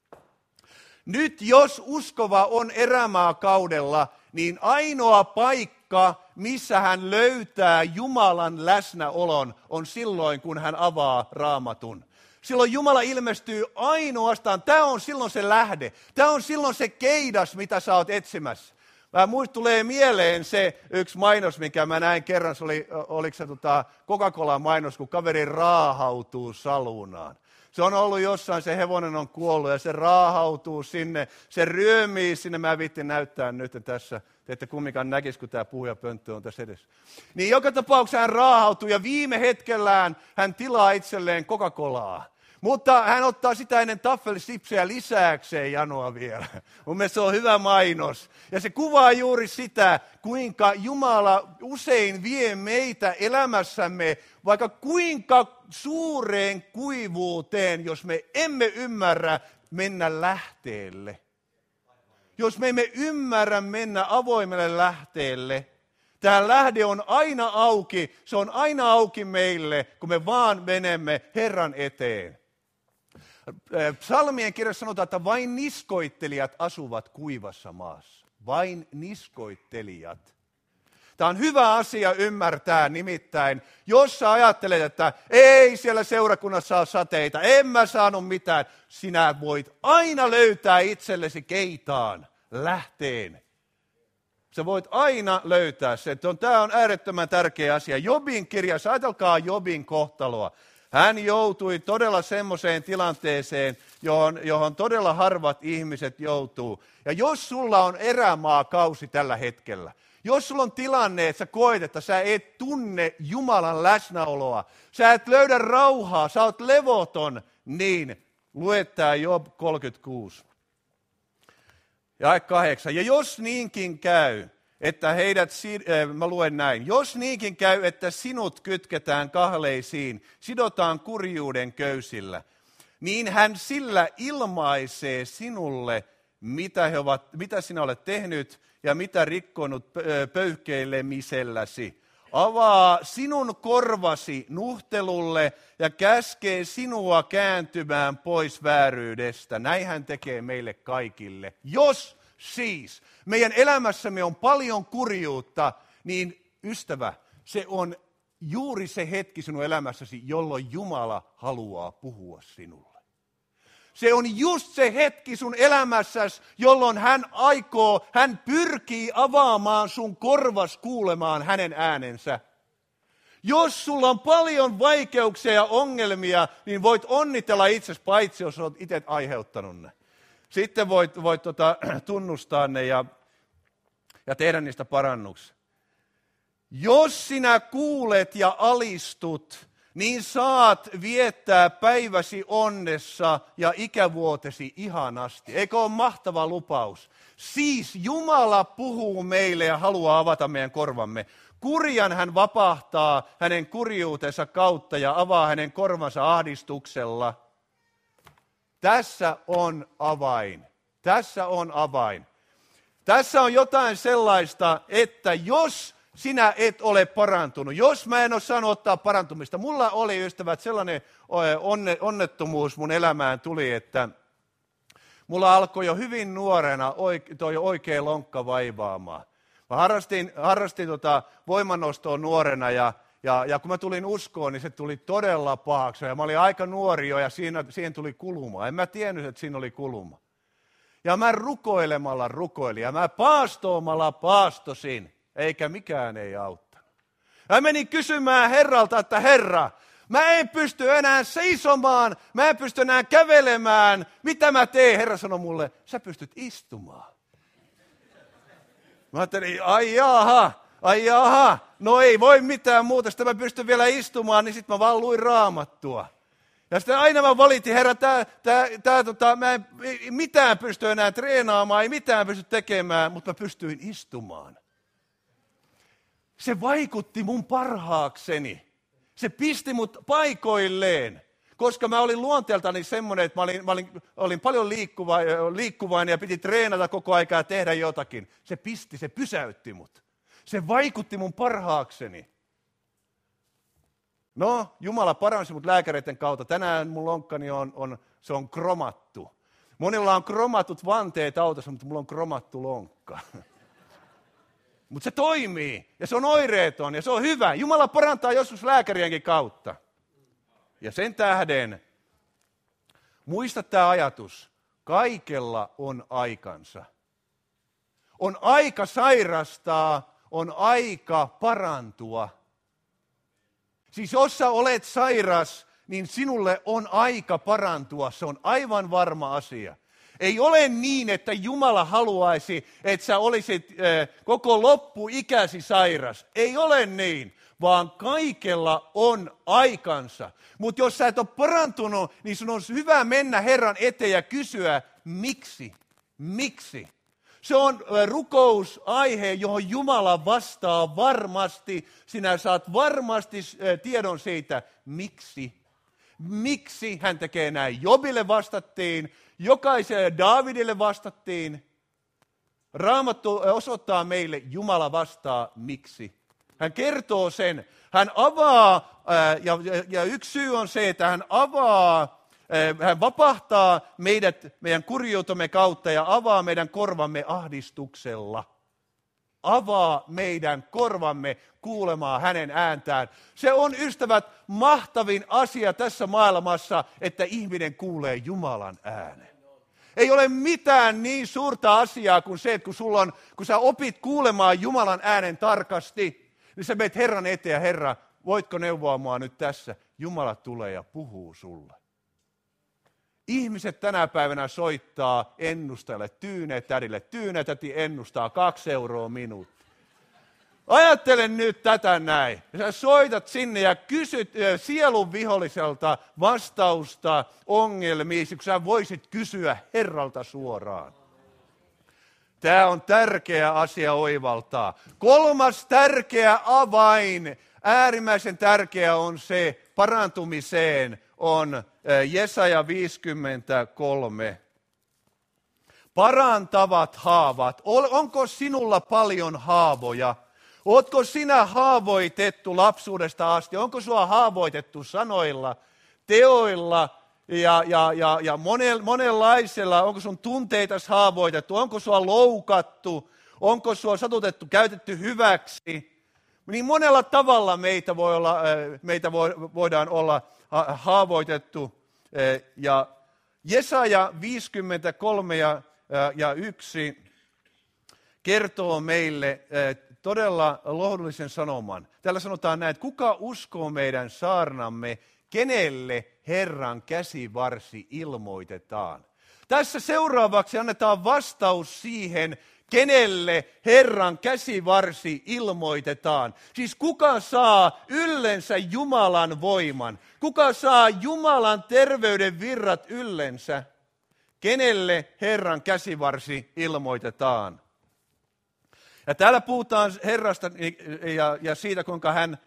Nyt jos uskova on erämaakaudella, niin ainoa paikka, missä hän löytää Jumalan läsnäolon, on silloin, kun hän avaa Raamatun. Silloin Jumala ilmestyy ainoastaan, tämä on silloin se lähde, tämä on silloin se keidas, mitä sä oot etsimässä. Tulee mieleen se yksi mainos, minkä mä näin kerran, se oliko se Coca-Cola mainos, kun kaveri raahautuu saluunaan. Se on ollut jossain, se hevonen on kuollut ja se raahautuu sinne, se ryömii sinne, mä vittin näyttää nyt tässä, te ette kumminkaan näkisi, kun tämä puhujapönttö on tässä edessä. Niin joka tapauksessa hän raahautuu ja viime hetkellään hän tilaa itselleen Coca-Colaa. Mutta hän ottaa sitä ennen taffelisipsejä lisääkseen janoa vielä. Mun mielestä se on hyvä mainos. Ja se kuvaa juuri sitä, kuinka Jumala usein vie meitä elämässämme, vaikka kuinka suureen kuivuuteen, jos me emme ymmärrä mennä lähteelle. Jos me emme ymmärrä mennä avoimelle lähteelle, tämä lähde on aina auki, se on aina auki meille, kun me vaan menemme Herran eteen. Psalmien kirjassa sanotaan, että vain niskoittelijat asuvat kuivassa maassa. Vain niskoittelijat. Tämä on hyvä asia ymmärtää, nimittäin jos sä ajattelet, että ei siellä seurakunnassa ole sateita, en mä saanut mitään, sinä voit aina löytää itsellesi keitaan, lähteen. Sä voit aina löytää sen. Tämä on äärettömän tärkeä asia. Jobin kirjassa, ajatelkaa Jobin kohtaloa. Hän joutui todella semmoiseen tilanteeseen, johon todella harvat ihmiset joutuu. Ja jos sulla on erämaakausi tällä hetkellä, jos sulla on tilanne, että sä koet, että sä et tunne Jumalan läsnäoloa, sä et löydä rauhaa, sä oot levoton, niin lue tää Job 36. Ja 8. Ja jos niinkin käy, että mä luen näin, jos niinkin käy, että sinut kytketään kahleisiin, sidotaan kurjuuden köysillä, niin hän sillä ilmaisee sinulle, mitä sinä olet tehnyt ja mitä rikkonut pöyhkeilemiselläsi. Avaa sinun korvasi nuhtelulle ja käskee sinua kääntymään pois vääryydestä. Näin hän tekee meille kaikille. Jos siis meidän elämässämme on paljon kurjuutta, niin ystävä, se on juuri se hetki sinun elämässäsi, jolloin Jumala haluaa puhua sinulle. Se on just se hetki sun elämässäsi, jolloin hän pyrkii avaamaan sun korvas kuulemaan hänen äänensä. Jos sulla on paljon vaikeuksia ja ongelmia, niin voit onnitella itsesi, paitsi jos olet itse aiheuttanut ne. Sitten voit tunnustaa ne ja tehdä niistä parannuksia. Jos sinä kuulet ja alistut, niin saat viettää päiväsi onnessa ja ikävuotesi ihanasti. Eikö ole mahtava lupaus? Siis Jumala puhuu meille ja haluaa avata meidän korvamme. Kurjan hän vapahtaa hänen kurjuutensa kautta ja avaa hänen korvansa ahdistuksella. Tässä on avain. Tässä on avain. Tässä on jotain sellaista, että jos sinä et ole parantunut, jos mä en ole saanut ottaa parantumista. Mulla oli, ystävät, sellainen onnettomuus mun elämään tuli, että mulla alkoi jo hyvin nuorena toi oikea lonkka vaivaamaan. Mä harrastin voimannostoa nuorena ja kun mä tulin uskoon, niin se tuli todella pahaksi. Ja mä olin aika nuori jo ja siihen tuli kuluma. En mä tiennyt, että siinä oli kuluma. Ja mä rukoilemalla rukoilin ja mä paastoamalla paastosin. Eikä mikään ei auttanut. Mä menin kysymään Herralta, että Herra, mä en pysty enää seisomaan, mä en pysty enää kävelemään. Mitä mä teen? Herra sanoi mulle, sä pystyt istumaan. Mä ajattelin, ai jaha, no ei voi mitään muuta, sitä mä pystyn vielä istumaan, niin sitten mä vaan luin Raamattua. Ja sitten aina mä valitin, Herra, mä en mitään pysty enää treenaamaan, ei mitään pysty tekemään, mutta mä pystyin istumaan. Se vaikutti mun parhaakseni. Se pisti mut paikoilleen, koska mä olin luonteeltani semmoinen, että mä olin paljon liikkuvainen ja piti treenata koko aikaa ja tehdä jotakin. Se pysäytti mut. Se vaikutti mun parhaakseni. No, Jumala paransi mut lääkäreiden kautta. Tänään mun lonkkani on kromattu. Monilla on kromatut vanteet autossa, mutta mulla on kromattu lonkka. Mutta se toimii, ja se on oireeton, ja se on hyvä. Jumala parantaa joskus lääkärienkin kautta. Ja sen tähden, muista tämä ajatus, kaikella on aikansa. On aika sairastaa, on aika parantua. Siis jos sä olet sairas, niin sinulle on aika parantua, se on aivan varma asia. Ei ole niin, että Jumala haluaisi, että sä olisit koko loppuikäsi sairas. Ei ole niin, vaan kaikella on aikansa. Mutta jos sä et ole parantunut, niin sun on hyvä mennä Herran eteen ja kysyä, miksi? Miksi? Se on rukousaihe, johon Jumala vastaa varmasti. Sinä saat varmasti tiedon siitä, miksi. Miksi hän tekee näin? Jobille vastattiin, jokaiselle Daavidille vastattiin. Raamattu osoittaa meille, Jumala vastaa miksi. Hän kertoo sen. Hän avaa, ja yksi syy on se, että hän vapahtaa meidän kurjuutemme kautta ja avaa meidän korvamme ahdistuksella. Avaa meidän korvamme kuulemaan hänen ääntään. Se on, ystävät, mahtavin asia tässä maailmassa, että ihminen kuulee Jumalan äänen. Ei ole mitään niin suurta asiaa kuin se, että kun sä opit kuulemaan Jumalan äänen tarkasti, niin sä menet Herran eteen ja Herra, voitko neuvoa mua nyt tässä? Jumala tulee ja puhuu sulle. Ihmiset tänä päivänä soittaa ennustajalle, Tyynetädille. Tyynetäti ennustaa 2 euroa minuutti. Ajattele nyt tätä näin. Sä soitat sinne ja kysyt sielun viholliselta vastausta ongelmiin, kun sä voisit kysyä Herralta suoraan. Tämä on tärkeä asia oivaltaa. 3. tärkeä avain, äärimmäisen tärkeä on se parantumiseen, on Jesaja 53. Parantavat haavat. Onko sinulla paljon haavoja? Ootko sinä haavoitettu lapsuudesta asti? Onko sinua haavoitettu sanoilla, teoilla ja monenlaisella? Onko sun tunteitasi haavoitettu? Onko sinua loukattu? Onko sinua satutettu, käytetty hyväksi? Niin monella tavalla meitä voidaan olla haavoitettu. Ja Jesaja 53 ja 1 kertoo meille todella lohdullisen sanoman. Täällä sanotaan näin, että kuka uskoo meidän saarnamme, kenelle Herran käsivarsi ilmoitetaan. Tässä seuraavaksi annetaan vastaus siihen, kenelle Herran käsivarsi ilmoitetaan. Siis kuka saa yllensä Jumalan voiman? Kuka saa Jumalan terveyden virrat yllensä? Kenelle Herran käsivarsi ilmoitetaan? Ja täällä puhutaan Herrasta ja siitä, kuinka hän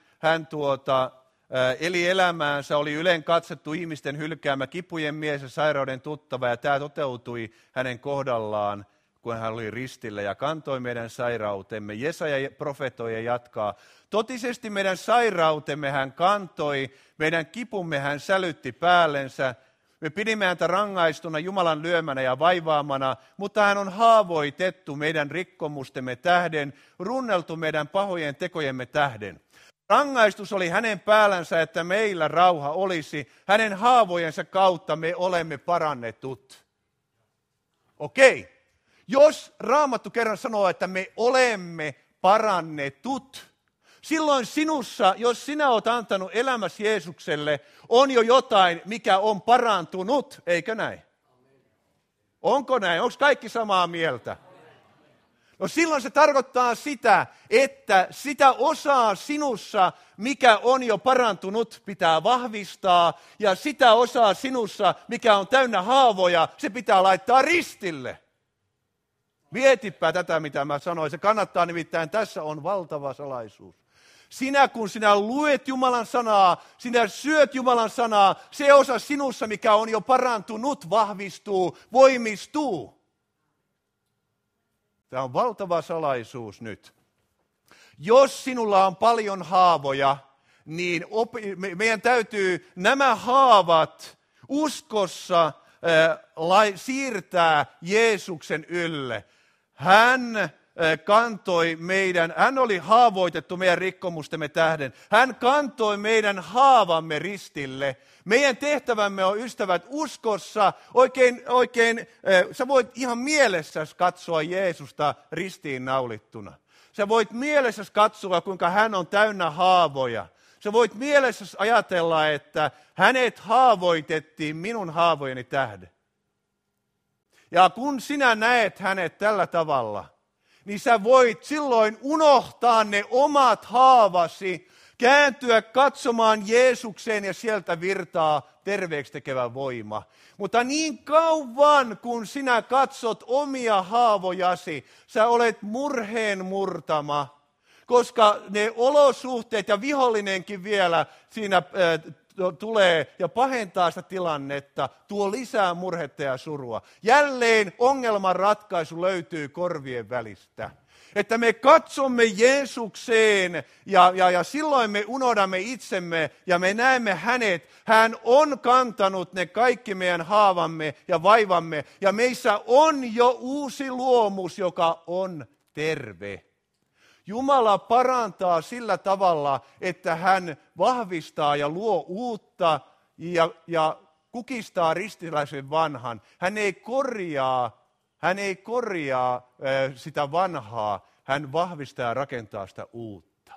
eli elämäänsä, oli ylen katsettu ihmisten hylkäämä kipujen mies ja sairauden tuttava, ja tämä toteutui hänen kohdallaan, kun hän oli ristillä ja kantoi meidän sairautemme. Jesaja profetoi ja jatkaa. Totisesti meidän sairautemme hän kantoi, meidän kipumme hän sälytti päällensä. Me pidimme häntä rangaistuna Jumalan lyömänä ja vaivaamana, mutta hän on haavoitettu meidän rikkomustemme tähden, runneltu meidän pahojen tekojemme tähden. Rangaistus oli hänen päällänsä, että meillä rauha olisi. Hänen haavojensa kautta me olemme parannetut. Okei. Jos Raamattu kerran sanoo, että me olemme parannetut, silloin sinussa, jos sinä olet antanut elämäsi Jeesukselle, on jo jotain, mikä on parantunut, eikö näin? Onko näin? Onko kaikki samaa mieltä? No silloin se tarkoittaa sitä, että sitä osaa sinussa, mikä on jo parantunut, pitää vahvistaa, ja sitä osaa sinussa, mikä on täynnä haavoja, se pitää laittaa ristille. Mietipä tätä, mitä mä sanoin. Se kannattaa, nimittäin tässä on valtava salaisuus. Kun sinä luet Jumalan sanaa, sinä syöt Jumalan sanaa, se osa sinussa, mikä on jo parantunut, vahvistuu, voimistuu. Tämä on valtava salaisuus nyt. Jos sinulla on paljon haavoja, niin meidän täytyy nämä haavat uskossa siirtää Jeesuksen ylle. Hän oli haavoitettu meidän rikkomustemme tähden. Hän kantoi meidän haavamme ristille. Meidän tehtävämme on, ystävät, uskossa. Oikein, sä voit ihan mielessäsi katsoa Jeesusta ristiin naulittuna. Sä voit mielessäsi katsoa, kuinka hän on täynnä haavoja. Sä voit mielessäsi ajatella, että hänet haavoitettiin minun haavojeni tähden. Ja kun sinä näet hänet tällä tavalla, niin sä voit silloin unohtaa ne omat haavasi, kääntyä katsomaan Jeesukseen ja sieltä virtaa terveeksi tekevä voima. Mutta niin kauan kun sinä katsot omia haavojasi, sä olet murheen murtama, koska ne olosuhteet ja vihollinenkin vielä siinä tulee ja pahentaa sitä tilannetta, tuo lisää murhetta ja surua. Jälleen ongelman ratkaisu löytyy korvien välistä. Että me katsomme Jeesukseen ja silloin me unohdamme itsemme ja me näemme hänet. Hän on kantanut ne kaikki meidän haavamme ja vaivamme ja meissä on jo uusi luomus, joka on terve. Jumala parantaa sillä tavalla, että hän vahvistaa ja luo uutta ja kukistaa ristiläisen vanhan. Hän ei korjaa sitä vanhaa, hän vahvistaa ja rakentaa sitä uutta.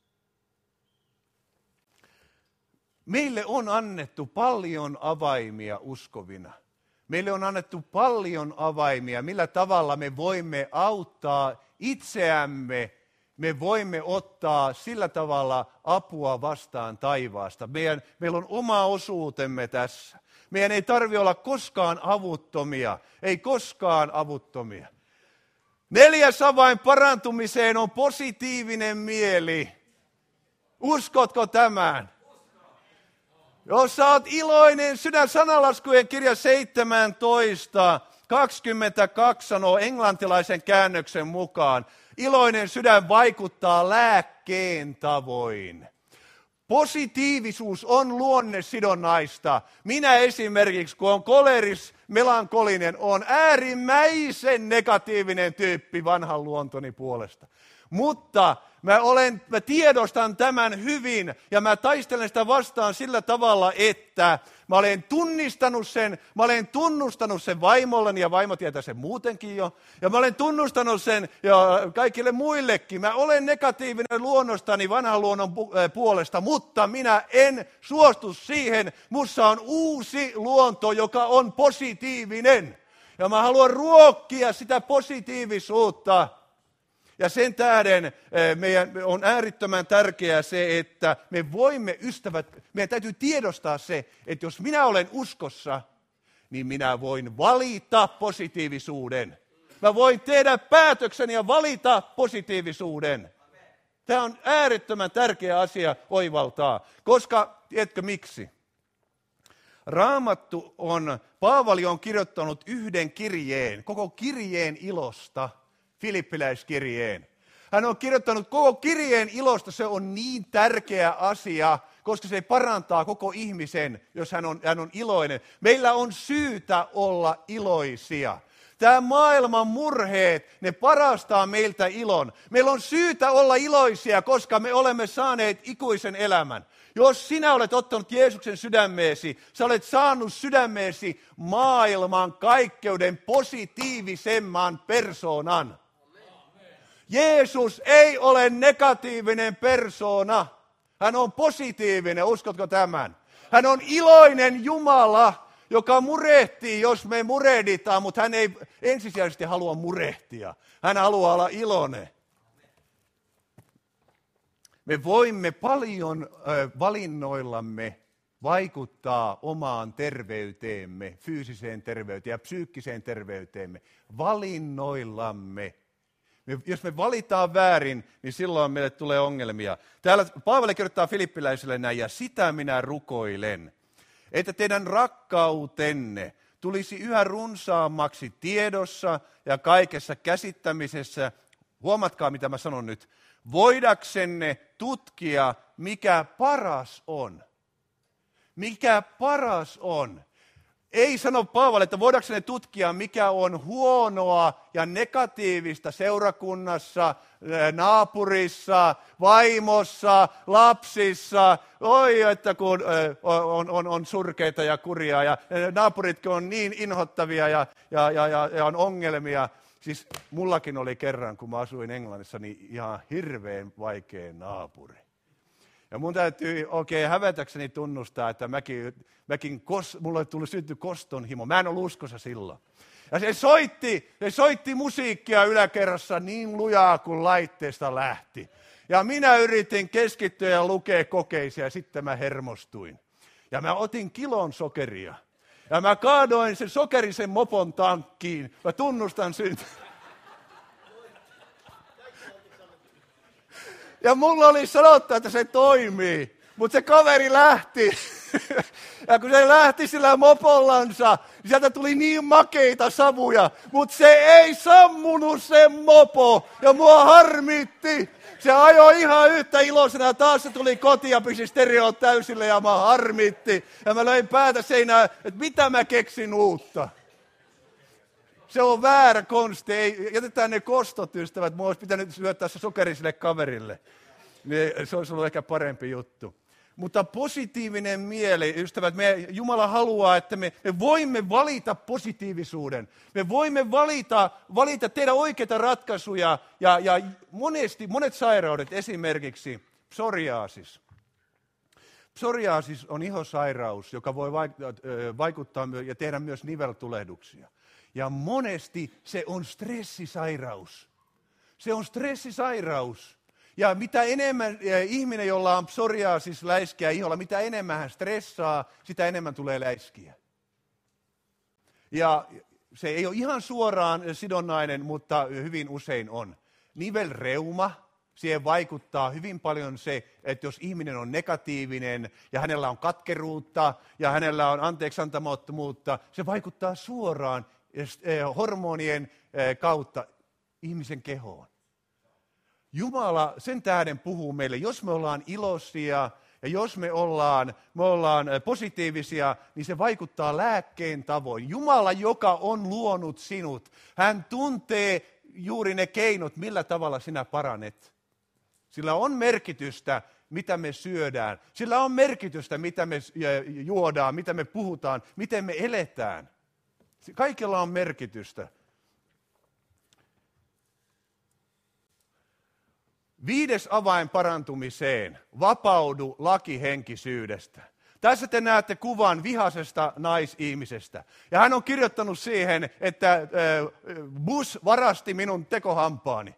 Meille on annettu paljon avaimia uskovina. Meille on annettu paljon avaimia, millä tavalla me voimme auttaa itseämme. Me voimme ottaa sillä tavalla apua vastaan taivaasta. Meillä on oma osuutemme tässä. Meidän ei tarvitse olla koskaan avuttomia. Ei koskaan avuttomia. 4. avain parantumiseen on positiivinen mieli. Uskotko tämän? Jos sä oot iloinen sydän, Sananlaskujen kirja 17, 22 sanoo englantilaisen käännöksen mukaan, iloinen sydän vaikuttaa lääkkeen tavoin. Positiivisuus on luonnesidonnaista. Minä esimerkiksi, kun on koleris, melankolinen, on äärimmäisen negatiivinen tyyppi vanhan luontoni puolesta. Mutta mä tiedostan tämän hyvin ja mä taistelen sitä vastaan sillä tavalla, että mä olen tunnustanut sen vaimolleni ja vaimo tietää sen muutenkin jo. Ja mä olen tunnustanut sen ja kaikille muillekin. Mä olen negatiivinen luonnostani vanhan luonnon puolesta, mutta minä en suostu siihen. Mussa on uusi luonto, joka on positiivinen. Ja mä haluan ruokkia sitä positiivisuutta. Ja sen tähden meidän on äärettömän tärkeää se, että me voimme meidän täytyy tiedostaa se, että jos minä olen uskossa, niin minä voin valita positiivisuuden. Mä voin tehdä päätöksen ja valita positiivisuuden. Tämä on äärettömän tärkeä asia oivaltaa, koska tiedätkö miksi? Paavali on kirjoittanut yhden kirjeen, koko kirjeen ilosta, Filippiläiskirjeen. Hän on kirjoittanut koko kirjeen ilosta, se on niin tärkeä asia, koska se parantaa koko ihmisen, jos hän on iloinen. Meillä on syytä olla iloisia. Tämä maailman murheet, ne parastaa meiltä ilon. Meillä on syytä olla iloisia, koska me olemme saaneet ikuisen elämän. Jos sinä olet ottanut Jeesuksen sydämeesi, sä olet saanut sydämeesi maailman kaikkeuden positiivisemman persoonan. Jeesus ei ole negatiivinen persoona. Hän on positiivinen, uskotko tämän? Hän on iloinen Jumala, joka murehtii, jos me murehditaan, mutta hän ei ensisijaisesti halua murehtia. Hän haluaa olla iloinen. Me voimme paljon valinnoillamme vaikuttaa omaan terveyteemme, fyysiseen terveyteen ja psyykkiseen terveyteemme. Valinnoillamme. Jos me valitaan väärin, niin silloin meille tulee ongelmia. Täällä Paavali kirjoittaa filippiläisille näin, ja sitä minä rukoilen, että teidän rakkautenne tulisi yhä runsaammaksi tiedossa ja kaikessa käsittämisessä. Huomatkaa, mitä mä sanon nyt. Voidaksenne tutkia, mikä paras on. Mikä paras on. Ei sano Paavali, että voidaksenne tutkia, mikä on huonoa ja negatiivista seurakunnassa, naapurissa, vaimossa, lapsissa. Oi, että kun on surkeita ja kurjaa ja naapuritkin on niin inhottavia ja on ongelmia. Siis mullakin oli kerran, kun mä asuin Englannissa, niin ihan hirveän vaikea naapuri. Ja mun täytyy oikein hävetäkseni tunnustaa, että mulle syntyi kostonhimo. Mä en ollut uskossa silloin. Ja se soitti musiikkia yläkerrassa niin lujaa, kun laitteesta lähti. Ja minä yritin keskittyä ja lukea kokeisia, ja sitten mä hermostuin. Ja mä otin kilon sokeria. Ja mä kaadoin sen sokerisen mopon tankkiin. Mä tunnustan syntyä. Ja mulla oli sanottu, että se toimii. Mutta se kaveri lähti. Ja kun se lähti sillä mopollansa, niin sieltä tuli niin makeita savuja. Mutta se ei sammunut se mopo. Ja mua harmitti. Se ajoi ihan yhtä iloisena. Taas se tuli kotiin ja pisi stereot täysille ja mä harmitti. Ja mä löin päätä seinään, että mitä mä keksin uutta. Se on väärä konsti. Ei, jätetään ne kostot, ystävät. Mua olisi pitänyt syöttää se sokeri sille kaverille. Se olisi ollut ehkä parempi juttu. Mutta positiivinen mieli, ystävät, Jumala haluaa, että me voimme valita positiivisuuden. Me voimme valita tehdä oikeita ratkaisuja ja monet sairaudet, esimerkiksi psoriaasis. Psoriaasis on ihosairaus, joka voi vaikuttaa ja tehdä myös niveltulehduksia. Ja monesti se on stressisairaus. Se on stressisairaus. Ja mitä enemmän ihminen, jolla on psoriaasis läiskiä iholla, mitä enemmän hän stressaa, sitä enemmän tulee läiskiä. Ja se ei ole ihan suoraan sidonnainen, mutta hyvin usein on. Nivelreuma, siihen vaikuttaa hyvin paljon se, että jos ihminen on negatiivinen ja hänellä on katkeruutta ja hänellä on anteeksiantamattomuutta, se vaikuttaa suoraan hormonien kautta ihmisen kehoon. Jumala sen tähden puhuu meille, jos me ollaan iloisia ja jos me ollaan positiivisia, niin se vaikuttaa lääkkeen tavoin. Jumala, joka on luonut sinut, hän tuntee juuri ne keinot, millä tavalla sinä paranet. Sillä on merkitystä, mitä me syödään. Sillä on merkitystä, mitä me juodaan, mitä me puhutaan, miten me eletään. Kaikella on merkitystä. 5. avain parantumiseen, vapaudu lakihenkisyydestä. Tässä te näette kuvan vihaisesta naisihmisestä. Ja hän on kirjoittanut siihen, että Bush varasti minun tekohampaani.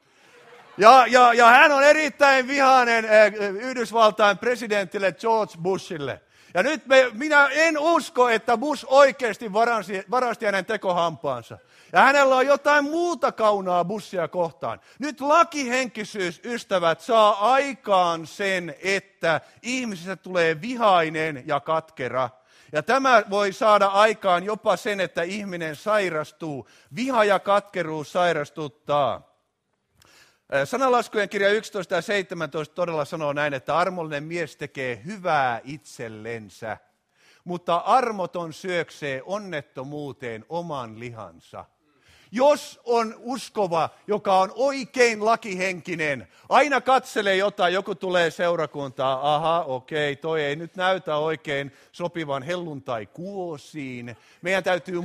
Ja hän on erittäin vihainen Yhdysvaltain presidentille George Bushille. Ja nyt minä en usko, että Bush oikeasti varasti hänen tekohampaansa. Ja hänellä on jotain muuta kaunaa Bushia kohtaan. Nyt lakihenkisyys, ystävät, saa aikaan sen, että ihmisestä tulee vihainen ja katkera. Ja tämä voi saada aikaan jopa sen, että ihminen sairastuu. Viha ja katkeruus sairastuttaa. Sananlaskujen kirja 11 ja 17 todella sanoo näin, että armollinen mies tekee hyvää itsellensä, mutta armoton syöksee onnettomuuteen oman lihansa. Jos on uskova, joka on oikein lakihenkinen, aina katselee jotain, joku tulee seurakuntaan, toi ei nyt näytä oikein sopivan helluntai-kuosiin. Meidän täytyy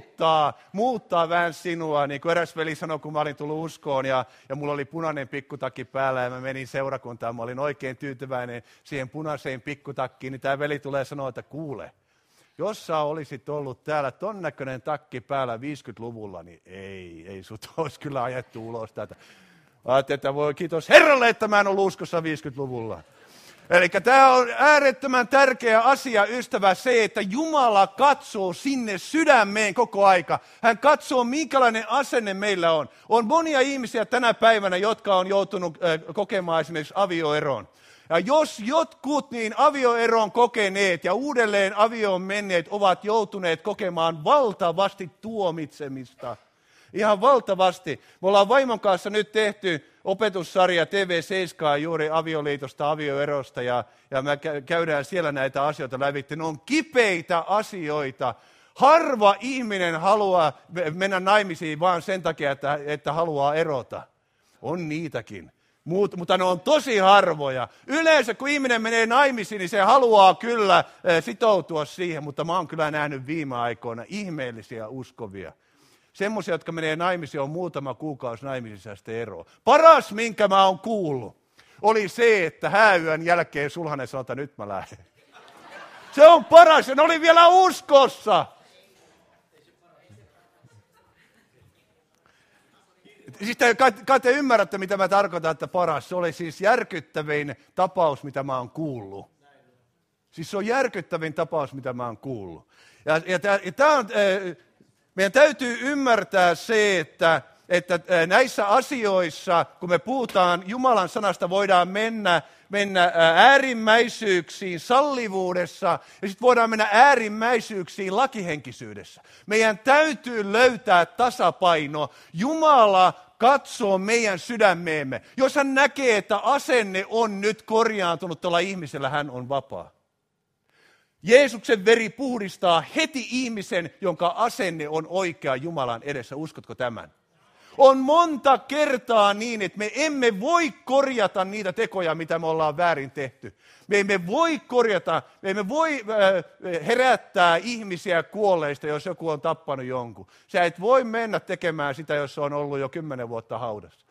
muuttaa vähän sinua, niin kuin eräs veli sanoi, kun mä olin tullut uskoon ja mulla oli punainen pikkutakki päällä ja mä menin seurakuntaan, mä olin oikein tyytyväinen siihen punaiseen pikkutakkiin, niin tämä veli tulee sanoa, että kuule, jos sä olisit ollut täällä ton näköinen takki päällä 50-luvulla, niin ei sut olisi kyllä ajettu ulos tätä. Ajattelin, että voi kiitos Herralle, että mä en ollut uskossa 50-luvulla. Eli tämä on äärettömän tärkeä asia, ystävä, se, että Jumala katsoo sinne sydämeen koko aika. Hän katsoo, minkälainen asenne meillä on. On monia ihmisiä tänä päivänä, jotka on joutunut kokemaan esimerkiksi avioeron. Ja jos jotkut niin avioeron kokeneet ja uudelleen avioon menneet ovat joutuneet kokemaan valtavasti tuomitsemista. Ihan valtavasti. Me ollaan vaimon kanssa nyt tehty opetussarja TV7 juuri avioliitosta, avioerosta ja me käydään siellä näitä asioita lävitse. Ne on kipeitä asioita. Harva ihminen haluaa mennä naimisiin vaan sen takia, että haluaa erota. On niitäkin. Mutta ne on tosi harvoja. Yleensä kun ihminen menee naimisiin, niin se haluaa kyllä sitoutua siihen, mutta mä oon kyllä nähnyt viime aikoina ihmeellisiä uskovia. Semmoisia, jotka menee naimisiin, on muutama kuukausi naimisissa ja sitten eroa. Paras, minkä mä oon kuullut, oli se, että hääyön jälkeen sulhanen sanoi, että nyt mä lähden. Se on paras, ja ne oli vielä uskossa. Siis kai te ymmärrätte, mitä mä tarkoitan, että paras. Se oli siis järkyttävin tapaus, mitä mä oon kuullut. Siis se on järkyttävin tapaus, mitä mä oon kuullut. Ja tämä on, meidän täytyy ymmärtää se, että näissä asioissa, kun me puhutaan Jumalan sanasta, voidaan mennä äärimmäisyyksiin sallivuudessa ja sitten voidaan mennä äärimmäisyyksiin lakihenkisyydessä. Meidän täytyy löytää tasapaino. Jumala katsoo meidän sydämeemme. Jos hän näkee, että asenne on nyt korjaantunut tuolla ihmisellä, hän on vapaa. Jeesuksen veri puhdistaa heti ihmisen, jonka asenne on oikea Jumalan edessä. Uskotko tämän? On monta kertaa niin, että me emme voi korjata niitä tekoja, mitä me ollaan väärin tehty. Me emme voi korjata, me emme voi herättää ihmisiä kuolleista, jos joku on tappanut jonkun. Sä et voi mennä tekemään sitä, jos se on ollut jo 10 vuotta haudassa.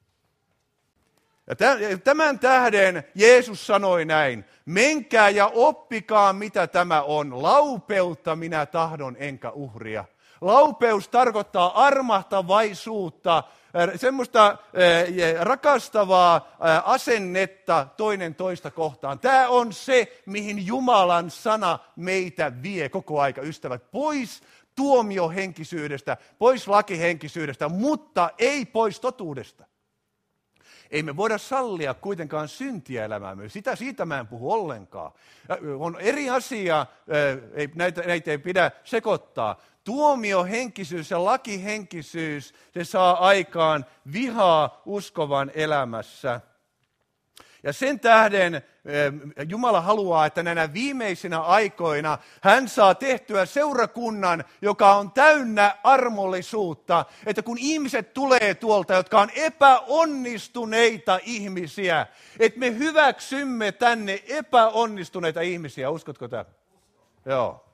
Ja tämän tähden Jeesus sanoi näin, menkää ja oppikaa mitä tämä on, laupeutta minä tahdon enkä uhria. Laupeus tarkoittaa armahtavaisuutta, semmoista rakastavaa asennetta toinen toista kohtaan. Tämä on se, mihin Jumalan sana meitä vie koko aika, ystävät. Pois tuomiohenkisyydestä, pois lakihenkisyydestä, mutta ei pois totuudesta. Ei me voida sallia kuitenkaan syntiä elämäämme. Siitä mä en puhu ollenkaan. On eri asia, näitä ei pidä sekoittaa. Tuomiohenkisyys ja lakihenkisyys, se saa aikaan vihaa uskovan elämässä. Ja sen tähden Jumala haluaa, että näinä viimeisinä aikoina hän saa tehtyä seurakunnan, joka on täynnä armollisuutta. Että kun ihmiset tulee tuolta, jotka on epäonnistuneita ihmisiä, että me hyväksymme tänne epäonnistuneita ihmisiä. Uskotko tämä? Joo.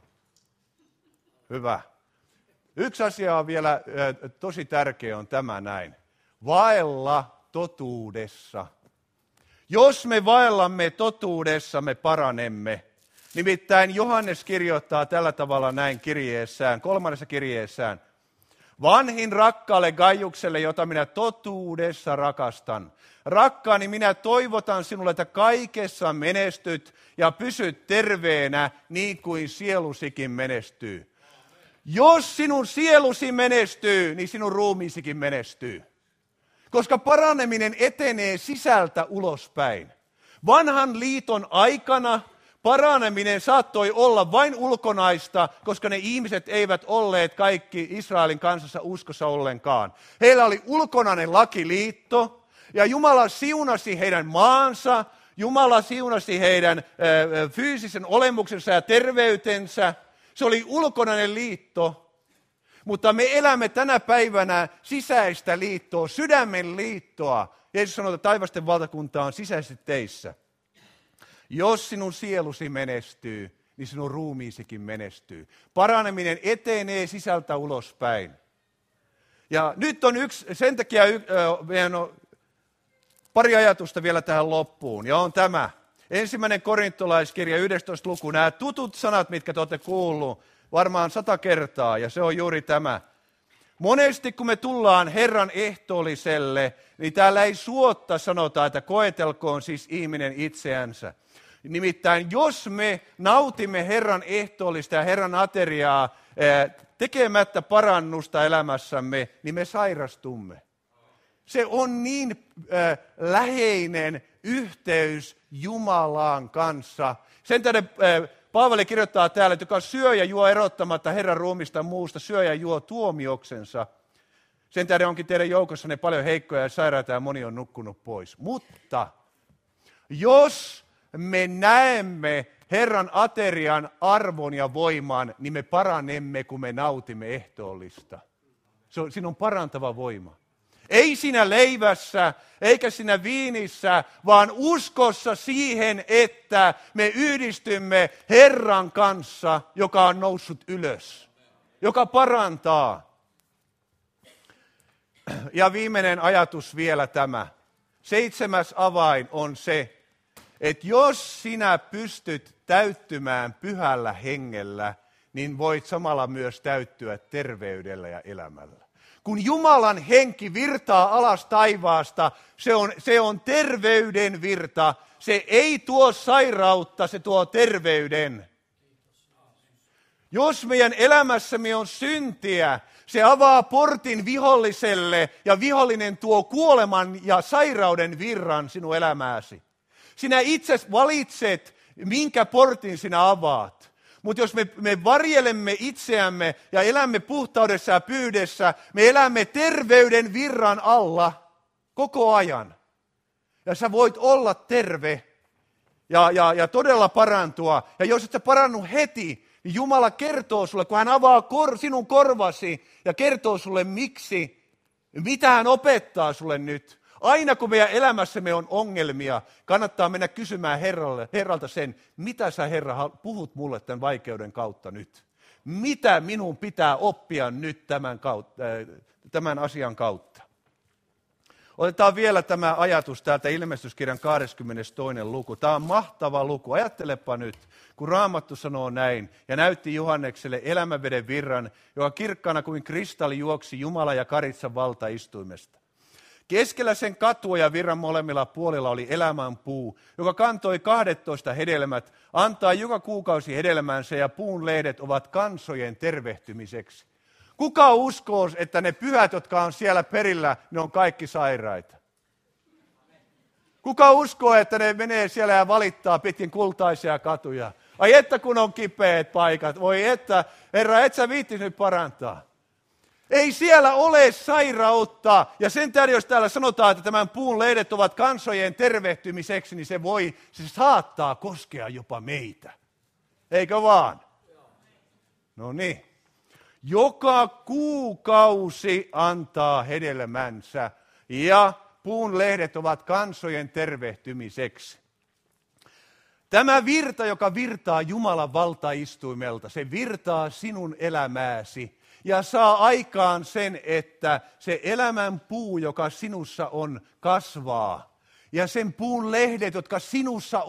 Hyvä. Yksi asia on vielä tosi tärkeä, on tämä näin. Vaella totuudessa. Jos me vaellamme totuudessa, me paranemme. Nimittäin Johannes kirjoittaa tällä tavalla näin kirjeessään, 3. kirjeessään. Vanhin rakkaalle Gaiukselle, jota minä totuudessa rakastan. Rakkaani, minä toivotan sinulle, että kaikessa menestyt ja pysyt terveenä niin kuin sielusikin menestyy. Jos sinun sielusi menestyy, niin sinun ruumiisikin menestyy. Koska paraneminen etenee sisältä ulospäin. Vanhan liiton aikana paraneminen saattoi olla vain ulkonaista, koska ne ihmiset eivät olleet kaikki Israelin kansassa uskossa ollenkaan. Heillä oli ulkonainen lakiliitto, ja Jumala siunasi heidän maansa, Jumala siunasi heidän fyysisen olemuksensa ja terveytensä. Se oli ulkonainen liitto. Mutta me elämme tänä päivänä sisäistä liittoa, sydämen liittoa. Jeesus sanoi, että taivasten valtakunta on sisäisesti teissä. Jos sinun sielusi menestyy, niin sinun ruumiisikin menestyy. Paraneminen etenee sisältä ulospäin. Ja nyt on sen takia meidän on pari ajatusta vielä tähän loppuun. Ja on tämä. 1. Korintolaiskirja 11. luku. Nämä tutut sanat, mitkä te olette kuullut varmaan 100 kertaa, ja se on juuri tämä. Monesti kun me tullaan Herran ehtoolliselle, niin täällä ei suotta sanota, että koetelkoon siis ihminen itseänsä. Nimittäin jos me nautimme Herran ehtoollista ja Herran ateriaa tekemättä parannusta elämässämme, niin me sairastumme. Se on niin läheinen yhteys Jumalan kanssa. Sen tähden Paavali kirjoittaa täällä, että joka syö ja juo erottamatta Herran ruumista muusta, syö ja juo tuomioksensa. Sen tähden onkin teidän joukossanne paljon heikkoja ja sairaita ja moni on nukkunut pois. Mutta jos me näemme Herran aterian arvon ja voiman, niin me paranemme, kun me nautimme ehtoollista. Siinä on parantava voima. Ei siinä leivässä, eikä siinä viinissä, vaan uskossa siihen, että me yhdistymme Herran kanssa, joka on noussut ylös, joka parantaa. Ja viimeinen ajatus vielä tämä. 7. avain on se, että jos sinä pystyt täyttymään pyhällä hengellä, niin voit samalla myös täyttyä terveydellä ja elämällä. Kun Jumalan henki virtaa alas taivaasta, se on terveyden virta. Se ei tuo sairautta, se tuo terveyden. Jos meidän elämässämme on syntiä, se avaa portin viholliselle ja vihollinen tuo kuoleman ja sairauden virran sinun elämääsi. Sinä itse valitset, minkä portin sinä avaat. Mutta jos me varjelemme itseämme ja elämme puhtaudessa ja pyydessä, me elämme terveyden virran alla koko ajan. Ja sä voit olla terve ja todella parantua. Ja jos et sä parannu heti, niin Jumala kertoo sulle, kun hän avaa sinun korvasi ja kertoo sulle, miksi Mitä hän opettaa sulle nyt? Aina kun meidän elämässämme on ongelmia, kannattaa mennä kysymään Herralta sen, mitä sä Herra puhut mulle tämän vaikeuden kautta nyt? Mitä minun pitää oppia nyt tämän asian kautta? Otetaan vielä tämä ajatus täältä Ilmestyskirjan 22. luku. Tämä on mahtava luku. Ajattelepa nyt, kun Raamattu sanoo näin ja näytti Johannekselle elämänveden virran, joka kirkkaana kuin kristalli juoksi Jumalan ja Karitsan valtaistuimesta. Keskellä sen katua ja virran molemmilla puolilla oli elämän puu, joka kantoi 12 hedelmät, antaa joka kuukausi hedelmänsä ja puun lehdet ovat kansojen tervehtymiseksi. Kuka uskoo, että ne pyhät, jotka on siellä perillä, ne on kaikki sairaita? Kuka uskoo, että ne menee siellä ja valittaa pitkin kultaisia katuja? Ai että kun on kipeät paikat, voi että, Herra, et sä viittis nyt parantaa. Ei siellä ole sairautta. Ja sen tähden, jos täällä sanotaan, että tämän puun lehdet ovat kansojen tervehtymiseksi, niin se saattaa koskea jopa meitä. Eikö vaan? No niin. Joka kuukausi antaa hedelmänsä ja puun lehdet ovat kansojen tervehtymiseksi. Tämä virta, joka virtaa Jumalan valtaistuimelta, se virtaa sinun elämääsi ja saa aikaan sen, että se elämän puu, joka sinussa on, kasvaa. Ja sen puun lehdet, jotka sinussa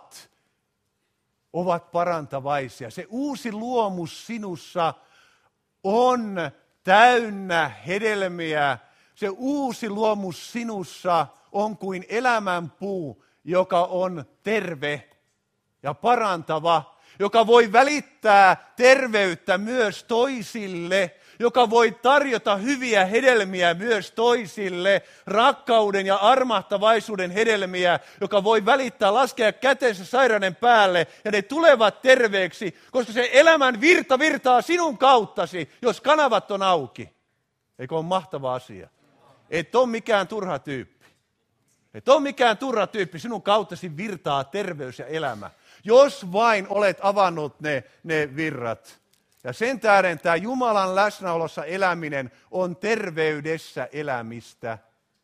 ovat parantavaisia. Se uusi luomus sinussa on täynnä hedelmiä. Se uusi luomus sinussa on kuin elämän puu, joka on terve ja parantava, joka voi välittää terveyttä myös toisille, joka voi tarjota hyviä hedelmiä myös toisille, rakkauden ja armahtavaisuuden hedelmiä, joka voi välittää, laskea kätensä sairauden päälle ja ne tulevat terveeksi, koska se elämän virta virtaa sinun kauttasi, jos kanavat on auki. Eikö ole mahtava asia? Et ole mikään turha tyyppi. Et ole mikään turha tyyppi, sinun kauttasi virtaa terveys ja elämä. Jos vain olet avannut ne virrat. Ja sen tähden tämä Jumalan läsnäolossa eläminen on terveydessä elämistä.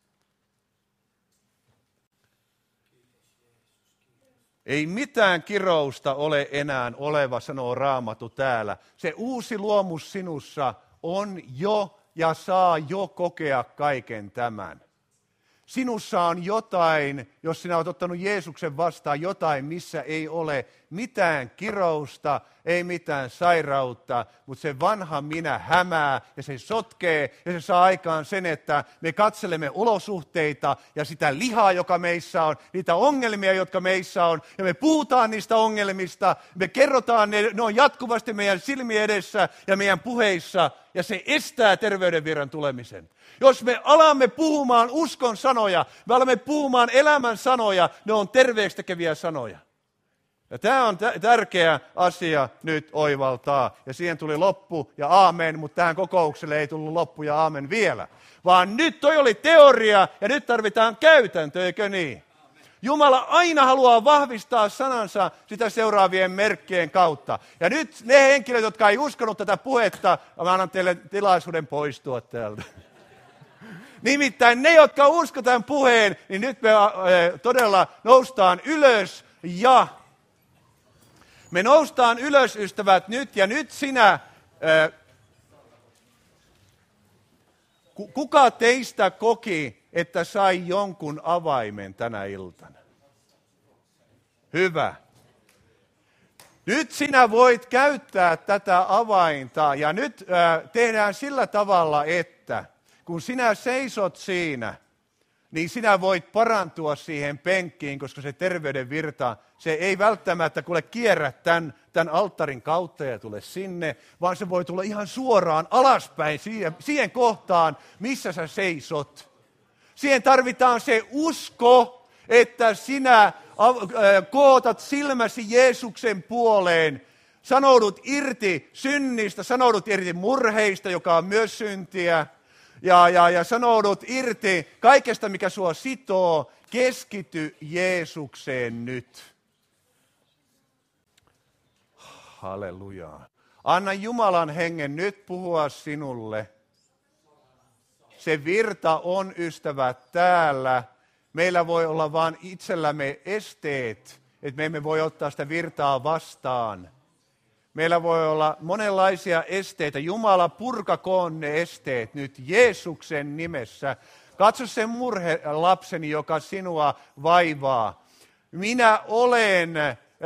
Ei mitään kirousta ole enää oleva, sanoo Raamattu täällä. Se uusi luomus sinussa on jo ja saa jo kokea kaiken tämän. Sinussa on jotain, jos sinä olet ottanut Jeesuksen vastaan, jotain, missä ei ole mitään kirousta, ei mitään sairautta, mutta se vanha minä hämää ja se sotkee ja se saa aikaan sen, että me katselemme olosuhteita ja sitä lihaa, joka meissä on, niitä ongelmia, jotka meissä on, ja me puhutaan niistä ongelmista, me kerrotaan, ne on jatkuvasti meidän silmien edessä ja meidän puheissa, ja se estää terveydenvirran tulemisen. Jos me alamme puhumaan uskon sanoja, me alamme puhumaan elämän sanoja, ne on terveeksi tekeviä sanoja. Ja tämä on tärkeä asia nyt oivaltaa. Ja siihen tuli loppu ja aamen, mutta tähän kokoukselle ei tullut loppu ja aamen vielä. Vaan nyt toi oli teoria ja nyt tarvitaan käytäntö, eikö niin? Jumala aina haluaa vahvistaa sanansa sitä seuraavien merkkien kautta. Ja nyt ne henkilöt, jotka ei uskonut tätä puhetta, mä annan teille tilaisuuden poistua täältä. Nimittäin ne, jotka uskovat tämän puheen, niin nyt me todella noustaan ylös ja me noustaan ylös, ystävät, nyt ja nyt sinä, kuka teistä koki, että sai jonkun avaimen tänä iltana? Hyvä. Nyt sinä voit käyttää tätä avainta ja nyt tehdään sillä tavalla, että kun sinä seisot siinä, niin sinä voit parantua siihen penkkiin, koska se terveyden virta, se ei välttämättä kuule kierrä tämän alttarin kautta ja tule sinne, vaan se voi tulla ihan suoraan alaspäin siihen kohtaan, missä sä seisot. Siihen tarvitaan se usko, että sinä kootat silmäsi Jeesuksen puoleen, sanoudut irti synnistä, sanoudut irti murheista, joka on myös syntiä, ja sanoudut irti kaikesta, mikä sua sitoo, keskity Jeesukseen nyt. Halleluja. Anna Jumalan hengen nyt puhua sinulle. se virta on, ystävät, täällä. Meillä voi olla vain itsellämme esteet, että me emme voi ottaa sitä virtaa vastaan. Meillä voi olla monenlaisia esteitä. Jumala, purkakoon ne esteet nyt Jeesuksen nimessä. Katso sen murhe, lapseni, joka sinua vaivaa. Minä olen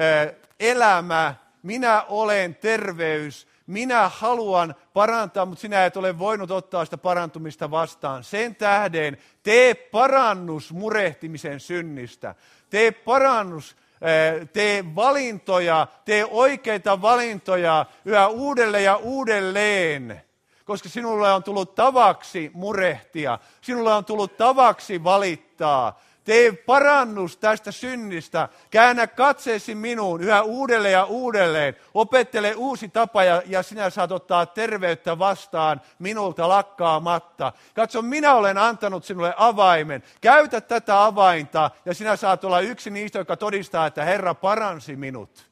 elämä, minä olen terveys, minä haluan parantaa, mutta sinä et ole voinut ottaa sitä parantumista vastaan. Sen tähden tee parannus murehtimisen synnistä. Tee parannus, tee valintoja, tee oikeita valintoja yhä uudelleen ja uudelleen. Koska sinulle on tullut tavaksi murehtia, sinulle on tullut tavaksi valittaa. Tee parannus tästä synnistä, käännä katseesi minuun yhä uudelleen ja uudelleen. Opettele uusi tapa ja sinä saat ottaa terveyttä vastaan minulta lakkaamatta. Katso, minä olen antanut sinulle avaimen. Käytä tätä avainta ja sinä saat olla yksi niistä, joka todistaa, että Herra paransi minut.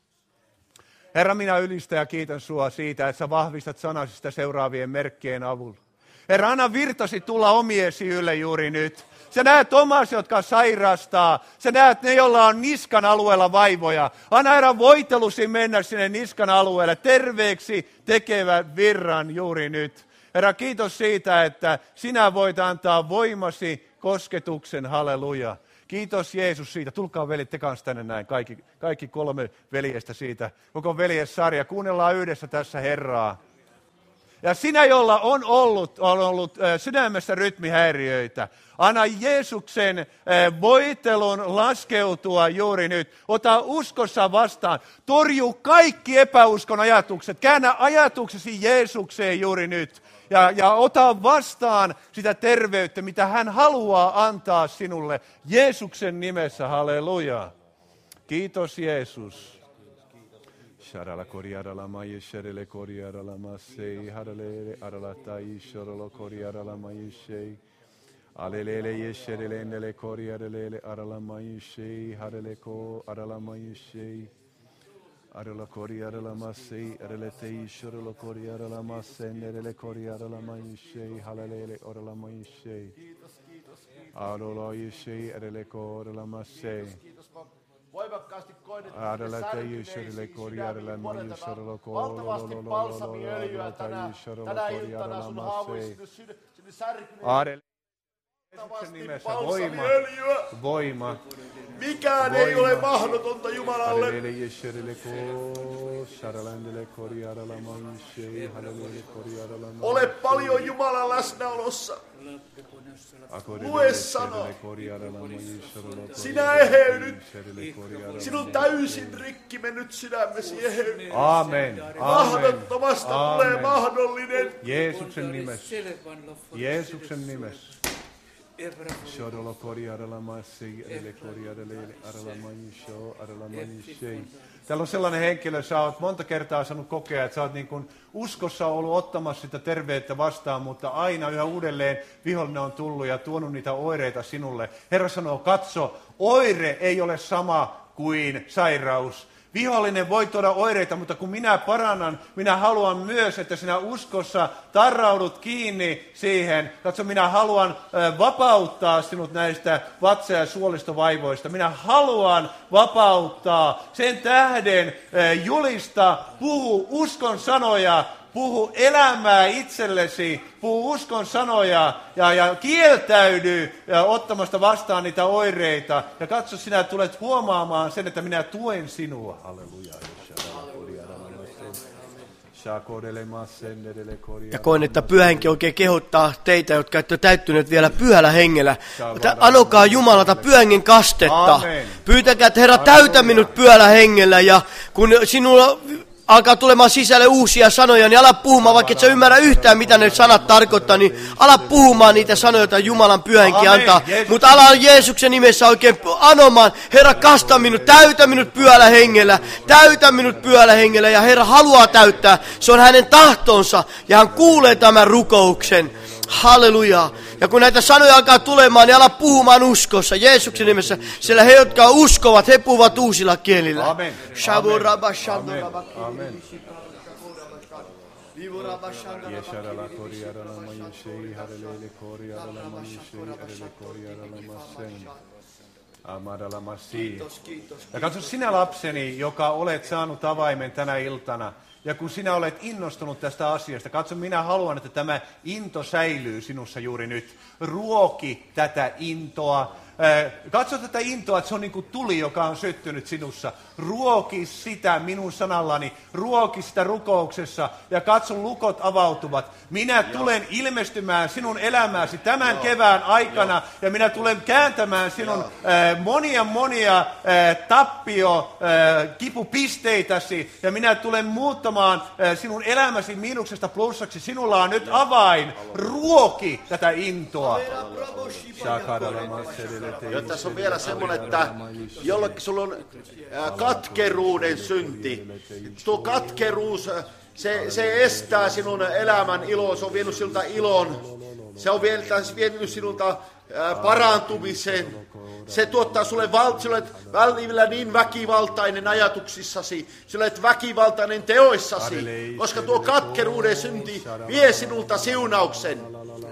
Herra, minä ylistän ja kiitän sinua siitä, että sä vahvistat sanasi sitä seuraavien merkkien avulla. Herra, anna virtasi tulla omiesi ylle juuri nyt. Sä näet omasi, jotka sairastaa. Sä näet ne, joilla on niskan alueella vaivoja. Anna Herra voitelusi mennä sinne niskan alueelle. Terveeksi tekevä virran juuri nyt. Herra, kiitos siitä, että sinä voit antaa voimasi kosketuksen. Halleluja. Kiitos Jeesus siitä. Tulkaa veljet te kanssa tänne näin. Kaikki 3 veljestä siitä. Koko veljessarja. Kuunnellaan yhdessä tässä Herraa. Ja sinä, jolla on ollut sydämessä rytmihäiriöitä, anna Jeesuksen voitelun laskeutua juuri nyt. Ota uskossa vastaan. Torju kaikki epäuskon ajatukset. Käännä ajatuksesi Jeesukseen juuri nyt. Ja ota vastaan sitä terveyttä, mitä hän haluaa antaa sinulle. Jeesuksen nimessä, halleluja. Kiitos Jeesus. Sharala koriarala mayesherele koriarala masei harale arala tai shorolo koriarala mayeshei alelele yesherele nele koriarele arala mayeshei harale ko arala mayeshei arala koriarala masei arale tei shorolo koriarala masei nele koriarala mayeshei halele arala mayeshei arala yeshei arale ko arala masei voimakkaasti koinetaan valtavasti balsamiöljyä tänä iltana sun haavoissa sinne särkyneet. Jeesuksen nimessä voima. Mikään ei ole mahdotonta Jumalalle. Ole paljon Jumalan läsnäolossa. Lue sana. Sinä eheydyt. Sinun täysin rikki mennyt sydämesi eheydyt. Amen. Mahdottomasta tulee mahdollinen. Jeesuksen nimessä. Jeesuksen nimessä. Täällä on sellainen henkilö, sä oot monta kertaa saanut kokea, että sä oot niin kuin uskossa ollut ottamassa sitä terveyttä vastaan, mutta aina yhä uudelleen vihollinen on tullut ja tuonut niitä oireita sinulle. Herra sanoo, katso, oire ei ole sama kuin sairaus. Vihollinen voi tuoda oireita, mutta kun minä parannan, minä haluan myös, että sinä uskossa tarraudut kiinni siihen. Katso, minä haluan vapauttaa sinut näistä vatsa- ja suolistovaivoista. Minä haluan vapauttaa. Sen tähden julista, puhu uskon sanoja, puhu elämää itsellesi, puhu uskon sanoja ja kieltäydy ottamasta vastaan niitä oireita. Ja katso, sinä tulet huomaamaan sen, että minä tuen sinua. Halleluja. Ja koen, että Pyhä Henki oikein kehottaa teitä, jotka ette ole täyttyneet vielä Pyhällä Hengellä. Anokaa Jumalalta Pyhän Hengen kastetta. Amen. Pyytäkää, että Herra, täytä minut Pyhällä Hengellä. Ja kun sinulla alkaa tulemaan sisälle uusia sanoja, niin ala puhumaan, vaikka et sä ymmärrä yhtään, mitä ne sanat tarkoittaa, niin ala puhumaan niitä sanoja, joita Jumalan Pyhä Henki antaa. Mutta ala Jeesuksen nimessä oikein anomaan, Herra, kasta minut, täytä minut Pyhällä Hengellä, täytä minut Pyhällä Hengellä, ja Herra haluaa täyttää, se on hänen tahtonsa, ja hän kuulee tämän rukouksen. Halleluja. Ja kun näitä sanoja alkaa tulemaan, niin ala puhumaan uskossa, Jeesuksen nimessä, sillä he, jotka uskovat, he puhuvat uusilla kielillä. Amen. Amen. Amen. Yesharala koriarala mayeshei harelele koriarala mayeshei harele koriarala masen. Amadala masi. Ja katso sinä lapseni, joka olet saanut avaimen tänä iltana. Ja kun sinä olet innostunut tästä asiasta, katso, minä haluan, että tämä into säilyy sinussa juuri nyt. Ruoki tätä intoa. Katso tätä intoa, että se on niin kuin tuli, joka on syttynyt sinussa. Ruoki sitä minun sanallani, ruoki sitä rukouksessa ja katso, lukot avautuvat. Minä tulen ilmestymään sinun elämääsi tämän kevään aikana ja minä tulen kääntämään sinun monia kipupisteitäsi ja minä tulen muuttamaan sinun elämäsi miinuksesta plussaksi. Sinulla on nyt avain, ruoki tätä intoa. Ja tässä on vielä semmoinen, että jollekin sulla on katkeruuden synti. Tuo katkeruus, se estää sinun elämän iloa, se on vienyt sinulta ilon. Se on vienyt sinulta parantumisen. Se tuottaa sulle olet välillä niin väkivaltainen ajatuksissasi, sä olet väkivaltainen teoissasi, koska tuo katkeruuden synti vie sinulta siunauksen.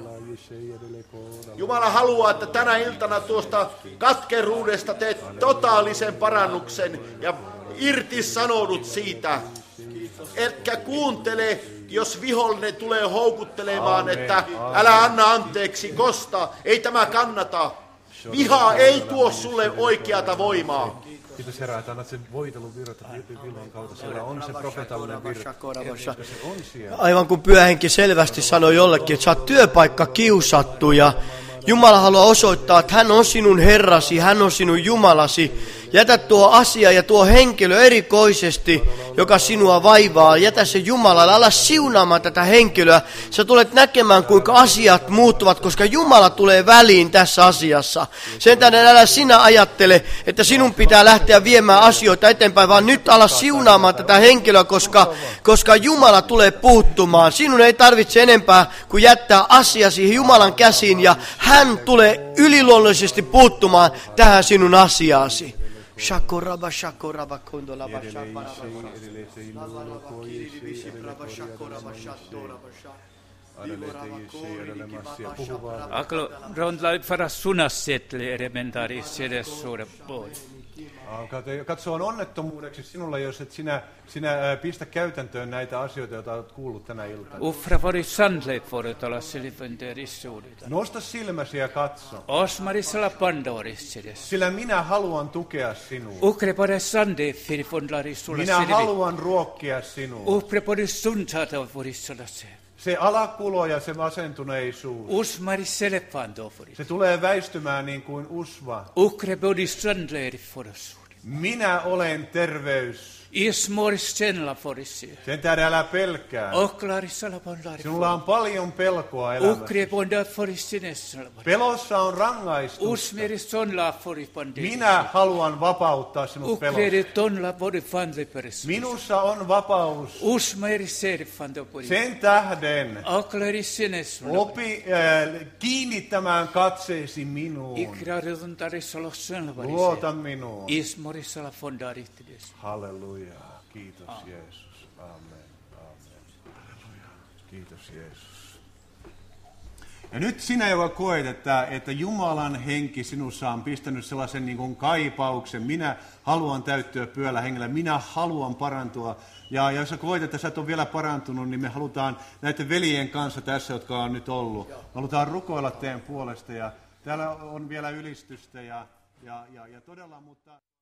Jumala haluaa, että tänä iltana tuosta katkeruudesta teet totaalisen parannuksen ja irtisanoudut siitä. Etkä kuuntele, jos vihollinen tulee houkuttelemaan, että älä anna anteeksi, kosta, ei tämä kannata. Viha ei tuo sulle oikeata voimaa. Kiitos Herra, että annat sen voitelun virrata villan kautta. Siellä on se profetallinen virta. Aivan kuin Pyhä Henki selvästi sanoi jollekin, että sä oot työpaikka kiusattu ja Jumala haluaa osoittaa, että hän on sinun Herrasi, hän on sinun Jumalasi. Jätä tuo asia ja tuo henkilö erikoisesti, joka sinua vaivaa. Jätä se Jumalalle, ala siunaamaan tätä henkilöä. Sä tulet näkemään, kuinka asiat muuttuvat, koska Jumala tulee väliin tässä asiassa. Sen tähden älä sinä ajattele, että sinun pitää lähteä viemään asioita eteenpäin, vaan nyt ala siunaamaan tätä henkilöä, koska Jumala tulee puuttumaan. Sinun ei tarvitse enempää kuin jättää asiasi Jumalan käsiin ja hän tulee yliluonnollisesti puuttumaan tähän sinun asiaasi. Shakoraba shakoraba kondolaba shakoraba Aklo rondlait faras sunassetle elementaris sedes suure pois. Katso, on onnettomuudeksi sinulle, jos et sinä pistä käytäntöön näitä asioita, joita olet kuullut tänä iltana. Uffra var sandleip vorit olla seliventerissuudita. Nosta silmäsi ja katso. Osmarisella pandorissedes. Sillä minä haluan tukea sinua. Ukre pares sande firifondlarissulla minä haluan ruokkia sinua. Ukre pares suntaata vorissulla se. Se alakulo ja se masentuneisuus. Usmaris seleppandoforit. Se tulee väistymään niin kuin usva. Ukre bodis sandleiri forossuud. Minä olen terveys. Ismoris senla forissi. Sen tähden älä pelkää. Oklarisala pondari. Sinulla on paljon pelkoa elämässä. Ukre ponda forissinessala. Pelossa on rangaistusta. Usmeris sonla foripandi. Minä haluan vapauttaa sinut pelosta. Ukre tonla vorifanleperis. Minussa on vapaus. Usmeris serifandopori. Sen tähden oklarissinessala. Opi kiinnittämään katseesi minuun. Ikrariduntarisala senlavarisi. Luota minuun. Ismorisala fondarittides. Halleluja. Kiitos Jeesus. Amen. Amen. Halleluja. Kiitos Jeesus. Ja nyt sinä, joka koet, että Jumalan henki sinussa on pistänyt sellaisen niin kuin kaipauksen. Minä haluan täyttyä Pyhällä hengellä. Minä haluan parantua. Ja jos sä koet, että sä et ole vielä parantunut, niin me halutaan näiden veljen kanssa tässä, jotka on nyt ollut. Me halutaan rukoilla teidän puolesta. Ja täällä on vielä ylistystä ja todella, mutta...